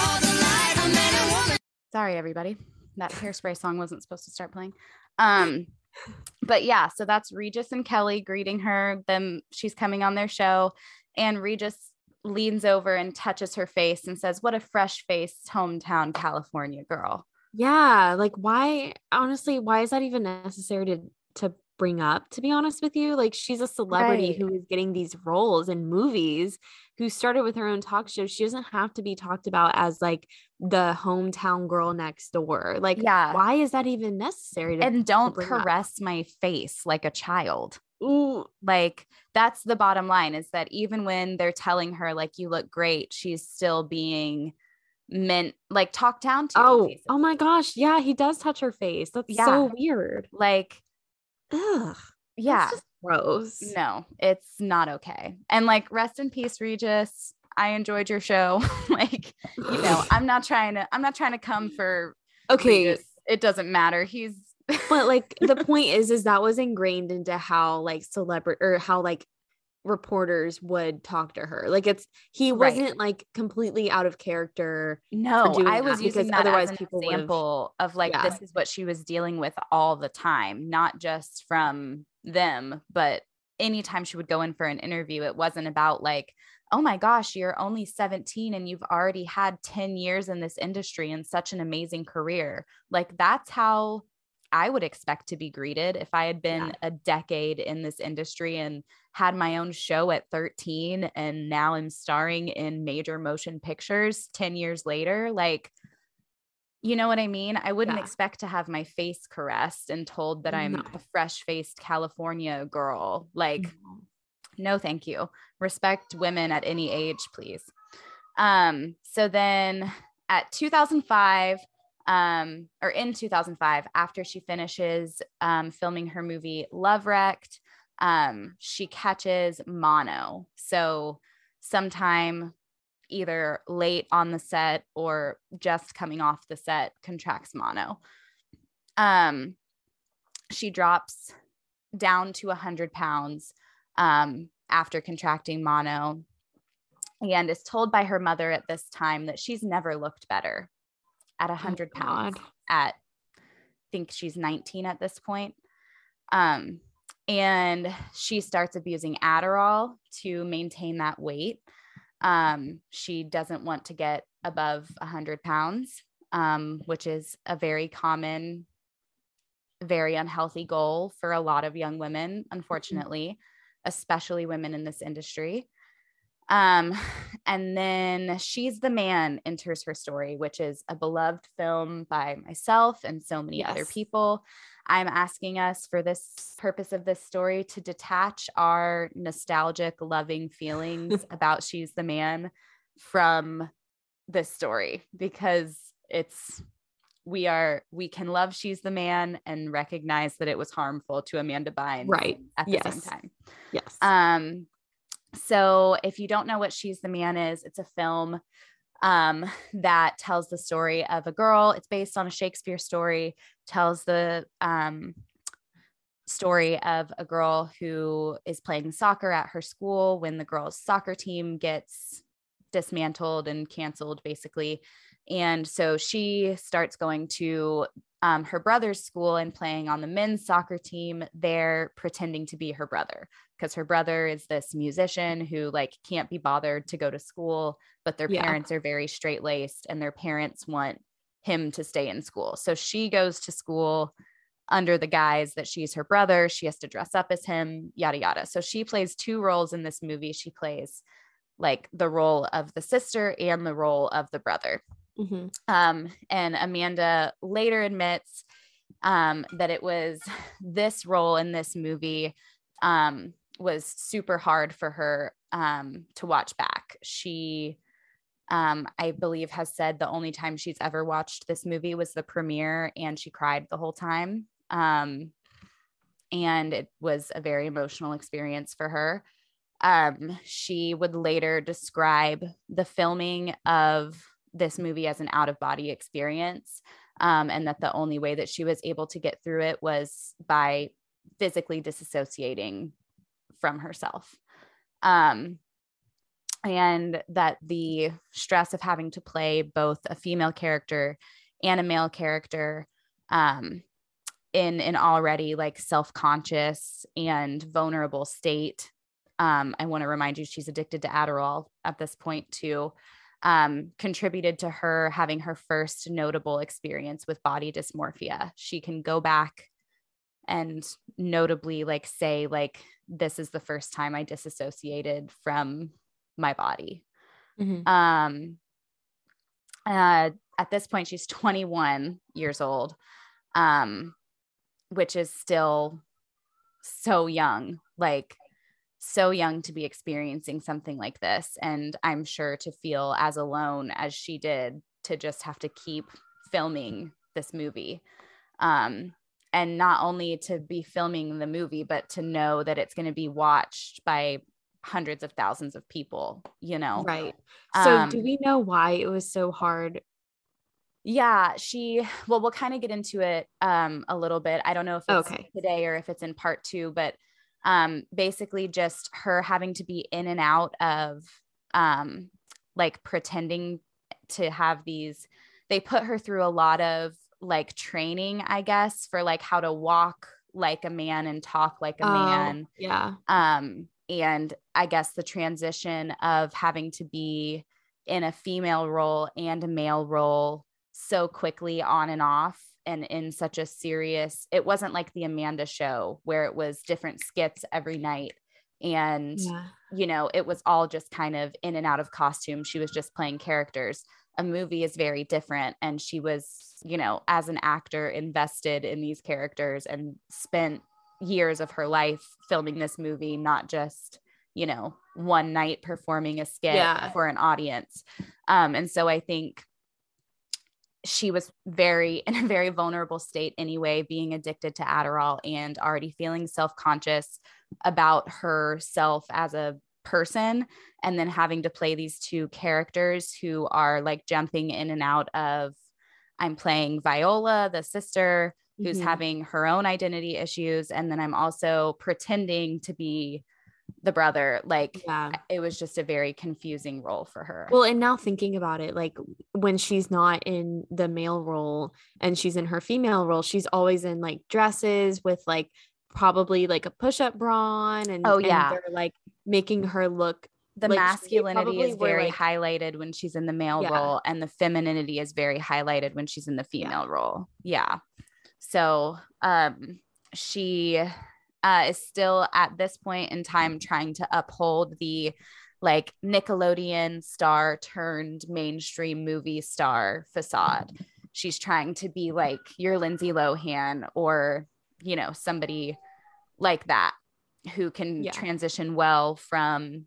Sorry, everybody. That Hairspray song wasn't supposed to start playing. Um, but yeah, so that's Regis and Kelly greeting her. Them, she's coming on their show, and Regis leans over and touches her face and says, "What a fresh-faced hometown California girl." Yeah, like why, honestly, why is that even necessary to to bring up, to be honest with you? Like, she's a celebrity Right. who is getting these roles in movies, who started with her own talk show. She doesn't have to be talked about as like the hometown girl next door. Like, Yeah. why is that even necessary to, And don't bring up? caress my face like a child. Ooh, Like, that's the bottom line, is that even when they're telling her like, you look great, she's still being meant like talked down to. oh, basically. oh my gosh. Yeah, he does touch her face. That's Yeah. so weird. Like, Ugh. yeah, That's just gross. no, it's not okay. And like, rest in peace, Regis. I enjoyed your show. Like, you know, I'm not trying to, I'm not trying to come for Okay. Regis. It doesn't matter. He's But like the point is, is that was ingrained into how like celebrity or how like reporters would talk to her. Like it's, he Right. wasn't like completely out of character. No, doing I was that, using because that otherwise as an people would've- example of like, Yeah. this is what she was dealing with all the time, not just from them, but anytime she would go in for an interview, it wasn't about like, oh my gosh, you're only seventeen and you've already had ten years in this industry and such an amazing career. Like, that's how I would expect to be greeted if I had been Yeah. a decade in this industry and had my own show at thirteen and now I'm starring in major motion pictures ten years later. Like, you know what I mean? I wouldn't Yeah. expect to have my face caressed and told that I'm No. a fresh-faced California girl. Like, no, thank you. Respect women at any age, please. Um, so then at two thousand five, um, or in two thousand five, after she finishes um, filming her movie Love Wrecked, um, she catches mono. So sometime either late on the set or just coming off the set, contracts mono. Um, she drops down to one hundred pounds um, after contracting mono, and is told by her mother at this time that she's never looked better at one hundred Oh, pounds. God. At, I think she's nineteen at this point. Um, and she starts abusing Adderall to maintain that weight. Um, she doesn't want to get above one hundred pounds, um, which is a very common, very unhealthy goal for a lot of young women, unfortunately, mm-hmm. especially women in this industry. Um, and then She's the Man enters her story, which is a beloved film by myself and so many Yes. other people. I'm asking us for this purpose of this story to detach our nostalgic, loving feelings about She's the Man from this story, because it's, we are, we can love She's the Man and recognize that it was harmful to Amanda Bynes right. at the yes. same time. Yes. Um, So if you don't know what She's the Man is, it's a film um, that tells the story of a girl. It's based on a Shakespeare story, tells the um, story of a girl who is playing soccer at her school when the girls' soccer team gets dismantled and canceled, basically. And so she starts going to um, her brother's school and playing on the men's soccer team there, pretending to be her brother, because her brother is this musician who like can't be bothered to go to school, but their Yeah. parents are very straight-laced and their parents want him to stay in school. So she goes to school under the guise that she's her brother. She has to dress up as him, yada, yada. So she plays two roles in this movie. She plays like the role of the sister and the role of the brother. Mm-hmm. Um, and Amanda later admits um, that it was this role in this movie um, was super hard for her um, to watch back. She, um, I believe, has said the only time she's ever watched this movie was the premiere, and she cried the whole time. Um, and it was a very emotional experience for her. Um, she would later describe the filming of this movie as an out-of-body experience, um, and that the only way that she was able to get through it was by physically disassociating from herself. Um, and that the stress of having to play both a female character and a male character um, in an already like self-conscious and vulnerable state. Um, I want to remind you, she's addicted to Adderall at this point too. Um, contributed to her having her first notable experience with body dysmorphia. She can go back and notably like say like, this is the first time I disassociated from my body. Mm-hmm. Um, uh, at this point, she's twenty-one years old, um, which is still so young, like so young to be experiencing something like this. And I'm sure to feel as alone as she did to just have to keep filming this movie. Um, and not only to be filming the movie, but to know that it's going to be watched by hundreds of thousands of people, you know? Right. So Um, do we know why it was so hard? Yeah, she, well, we'll kind of get into it um, a little bit. I don't know if it's Okay. today or if it's in part two, but um, basically just her having to be in and out of um, like pretending to have these, they put her through a lot of like training, I guess, for like how to walk like a man and talk like a Oh, man. yeah. Um, and I guess the transition of having to be in a female role and a male role so quickly on and off, and in such a serious, it wasn't like the Amanda show where it was different skits every night. And, Yeah. you know, it was all just kind of in and out of costume. She was just playing characters. A movie is very different. And she was, you know, as an actor invested in these characters and spent years of her life filming this movie, not just, you know, one night performing a skit Yeah. for an audience. Um, and so I think she was very in a very vulnerable state anyway, being addicted to Adderall and already feeling self-conscious about herself as a person, and then having to play these two characters who are like jumping in and out of, I'm playing Viola, the sister, who's Mhm. having her own identity issues. And then I'm also pretending to be the brother. Like Yeah. it was just a very confusing role for her. Well, and now thinking about it, like when she's not in the male role and she's in her female role, she's always in like dresses with like probably like a push-up bra on, and Oh, and yeah. they're like making her look The like, they masculinity probably is were, very like- highlighted when she's in the male Yeah. role, and the femininity is very highlighted when she's in the female role. Yeah. So um, she uh, is still at this point in time trying to uphold the like Nickelodeon star turned mainstream movie star facade. She's trying to be like your Lindsay Lohan or, you know, somebody like that who can Yeah. transition well from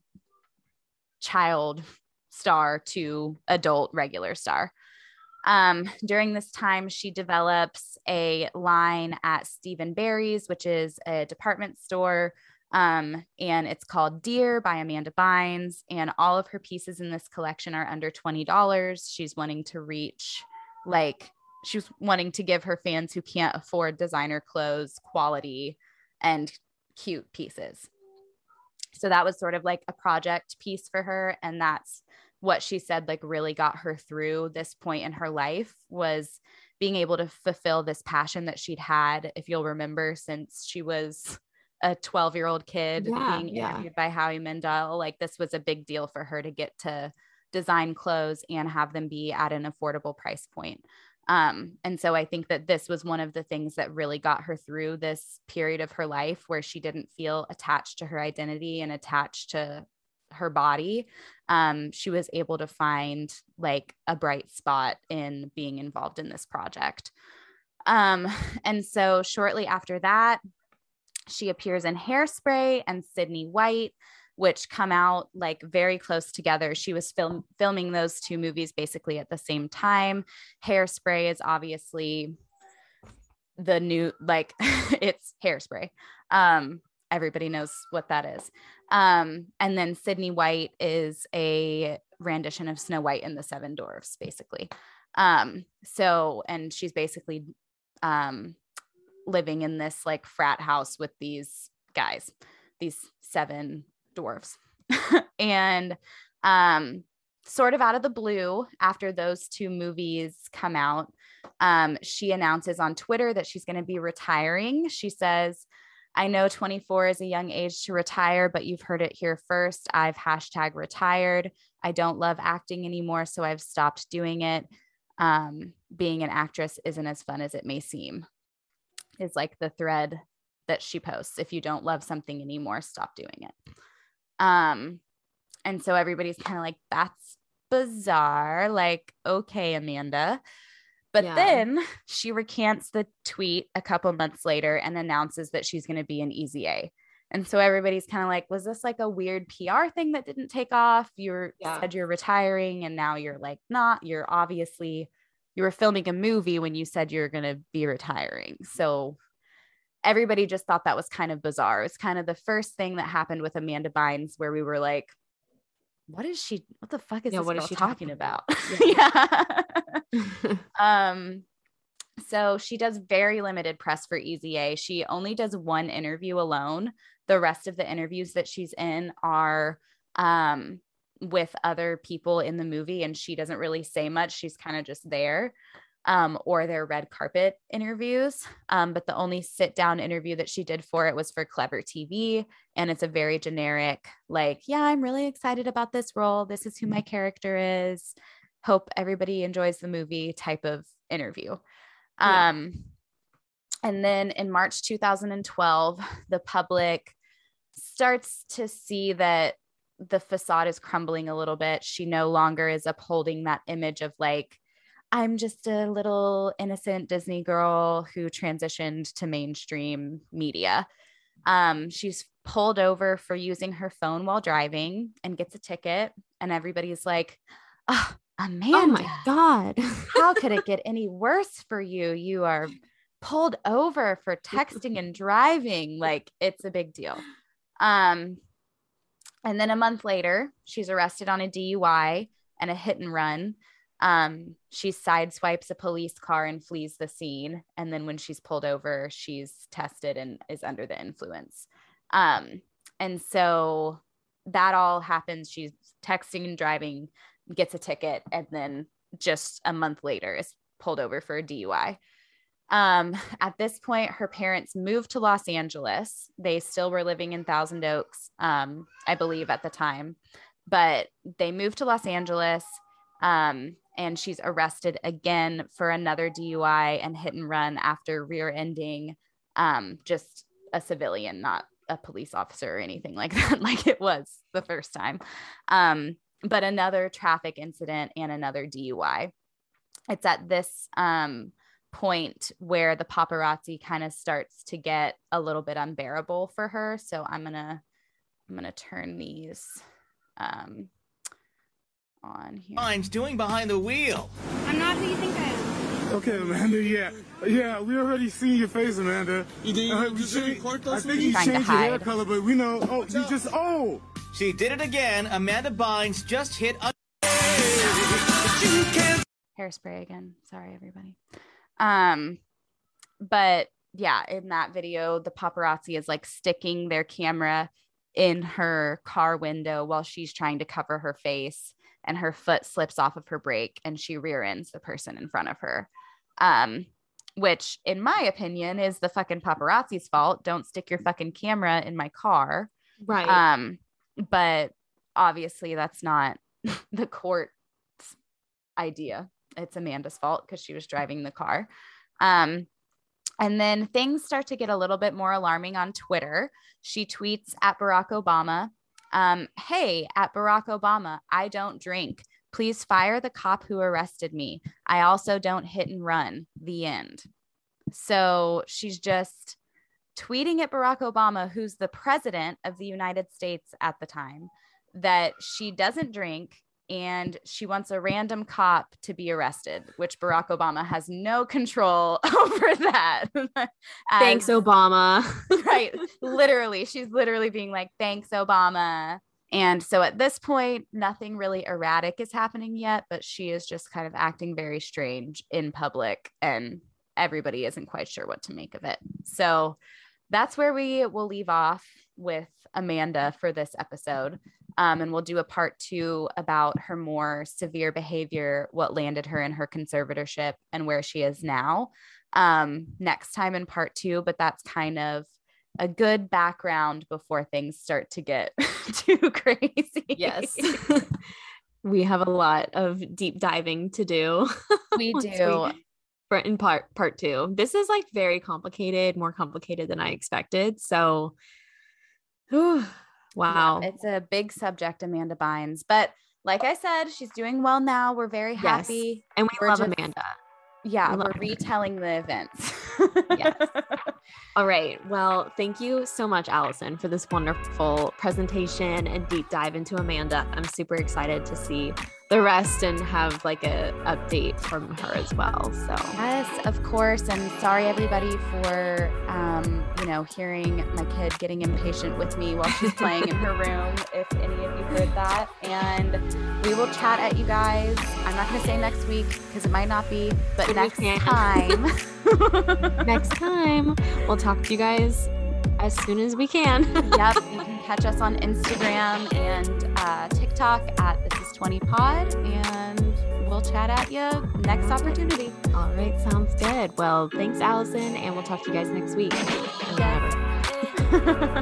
child star to adult regular star. Um, during this time, she develops a line at Stephen Barry's, which is a department store. Um, and it's called Dear by Amanda Bynes. And all of her pieces in this collection are under twenty dollars. She's wanting to reach, like, she's wanting to give her fans who can't afford designer clothes quality and cute pieces. So that was sort of like a project piece for her. And that's what she said, like, really got her through this point in her life, was being able to fulfill this passion that she'd had, if you'll remember, since she was a twelve year old kid Yeah, being yeah. interviewed by Howie Mandel. Like, this was a big deal for her to get to design clothes and have them be at an affordable price point. Um, and so I think that this was one of the things that really got her through this period of her life where she didn't feel attached to her identity and attached to her body. Um, she was able to find like a bright spot in being involved in this project. Um, and so shortly after that, she appears in Hairspray and Sydney White, which come out like very close together. She was film- filming those two movies basically at the same time. Hairspray is obviously the new, like it's Hairspray. Um, everybody knows what that is. Um, and then Sydney White is a rendition of Snow White and the Seven Dwarfs, basically. Um, so, and she's basically um, living in this like frat house with these guys, these seven dwarves. And um, sort of out of the blue, after those two movies come out, um, she announces on Twitter that she's going to be retiring. She says, I know twenty-four is a young age to retire, but you've heard it here first. I've hashtag retired. I don't love acting anymore, so I've stopped doing it. Um, being an actress isn't as fun as it may seem, is like the thread that she posts. If you don't love something anymore, stop doing it. Um, and so everybody's kind of like, that's bizarre. Like, okay, Amanda. But Yeah. then she recants the tweet a couple months later and announces that she's going to be an Easy A. And so everybody's kind of like, was this like a weird P R thing that didn't take off? You were, Yeah. said you're retiring and now you're like not. You're obviously, you were filming a movie when you said you're going to be retiring. So everybody just thought that was kind of bizarre. It was kind of the first thing that happened with Amanda Bynes where we were like, what is she, what the fuck is Yeah, this what girl is she talking talking about? about? Yeah. um, so she does very limited press for Easy A. She only does one interview alone. The rest of the interviews that she's in are um, with other people in the movie, and she doesn't really say much. She's kind of just there. Um, or their red carpet interviews. Um, but the only sit down interview that she did for it was for Clever T V. And it's a very generic, like, yeah, I'm really excited about this role. This is who my character is. Hope everybody enjoys the movie type of interview. Yeah. Um, and then in March two thousand twelve, the public starts to see that the facade is crumbling a little bit. She no longer is upholding that image of like, I'm just a little innocent Disney girl who transitioned to mainstream media. Um, she's pulled over for using her phone while driving and gets a ticket. And everybody's like, oh, Amanda, Oh my God. how could it get any worse for you? You are pulled over for texting and driving. Like, it's a big deal. Um, And then a month later, she's arrested on a D U I and a hit and run. Um, she sideswipes a police car and flees the scene. And then when she's pulled over, she's tested and is under the influence. Um, and so that all happens. She's texting and driving, gets a ticket, and then just a month later is pulled over for a D U I. Um, at this point, her parents moved to Los Angeles. They still were living in Thousand Oaks, um, I believe at the time, but they moved to Los Angeles. Um, and she's arrested again for another D U I and hit and run after rear-ending um, just a civilian, not a police officer or anything like that, like it was the first time. Um, but another traffic incident and another D U I. It's at this um, point where the paparazzi kind of starts to get a little bit unbearable for her. So I'm gonna, I'm gonna turn these um, on here. Bynes doing behind the wheel? I'm not who you think I am. Okay, Amanda, yeah. Yeah, we already seen your face, Amanda. You didn't Uh, even we consider changed- court I those think you Trying to changed your hair hide. color, but we know. Oh, you just, oh! She did it again. Amanda Bynes just hit a... Hairspray again. Sorry, everybody. Um, but yeah, in that video, the paparazzi is like sticking their camera in her car window while she's trying to cover her face, and her foot slips off of her brake and she rear ends the person in front of her. Um, which in my opinion is the fucking paparazzi's fault. Don't stick your fucking camera in my car. Right. Um, but obviously that's not the court's idea. It's Amanda's fault because she was driving the car. Um, and then things start to get a little bit more alarming on Twitter. She tweets at Barack Obama, um, hey, at Barack Obama, I don't drink. Please fire the cop who arrested me. I also don't hit and run. The end. So she's just tweeting at Barack Obama, who's the president of the United States at the time, that she doesn't drink and she wants a random cop to be arrested, which Barack Obama has no control over that. As, Thanks, Obama. right. Literally, she's literally being like, thanks, Obama. And so at this point, nothing really erratic is happening yet, but she is just kind of acting very strange in public and everybody isn't quite sure what to make of it. So that's where we will leave off with Amanda for this episode. Um, and we'll do a part two about her more severe behavior, what landed her in her conservatorship and where she is now um, next time in part two. But that's kind of a good background before things start to get too crazy. Yes. We have a lot of deep diving to do. We once do. we- For in part part two. This is like very complicated, more complicated than I expected. So whew, wow. Yeah, it's a big subject, Amanda Bynes. But like I said, she's doing well now. We're very Yes. happy. And we We're love just- Amanda. Yeah, We love we're her. retelling the events. Yes. All right. Well, thank you so much, Allison, for this wonderful presentation and deep dive into Amanda. I'm super excited to see the rest and have like a update from her as well. So Yes, of course. And sorry everybody for um, you know, hearing my kid getting impatient with me while she's playing in her room, if any of you heard that. And we will chat at you guys. I'm not gonna say next week because it might not be, but We next can. time. next time we'll talk to you guys as soon as we can. Yep, you can catch us on Instagram and uh, TikTok at This Is twenty Pod, and we'll chat at you next opportunity. All right. Sounds good. Well, thanks, Allison. And we'll talk to you guys next week. Or whenever.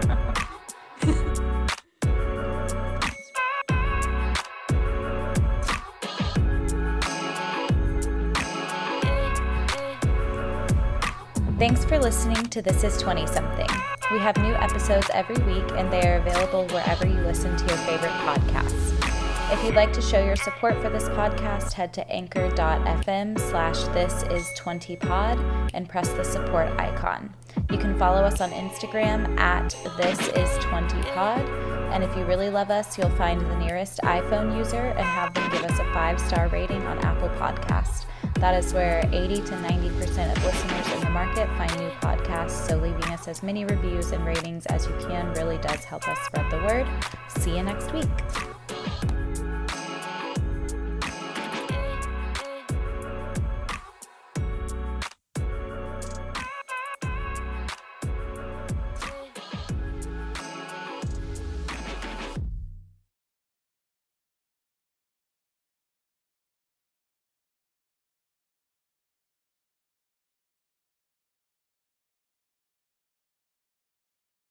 Thanks for listening to This Is twenty Something. We have new episodes every week and they are available wherever you listen to your favorite podcasts. If you'd like to show your support for this podcast, head to anchor.fm slash this is 20 pod and press the support icon. You can follow us on Instagram at this is 20 pod. And if you really love us, you'll find the nearest iPhone user and have them give us a five-star rating on Apple Podcast. That is where eighty to ninety percent of listeners in the market find new podcasts, so leaving us as many reviews and ratings as you can really does help us spread the word. See you next week.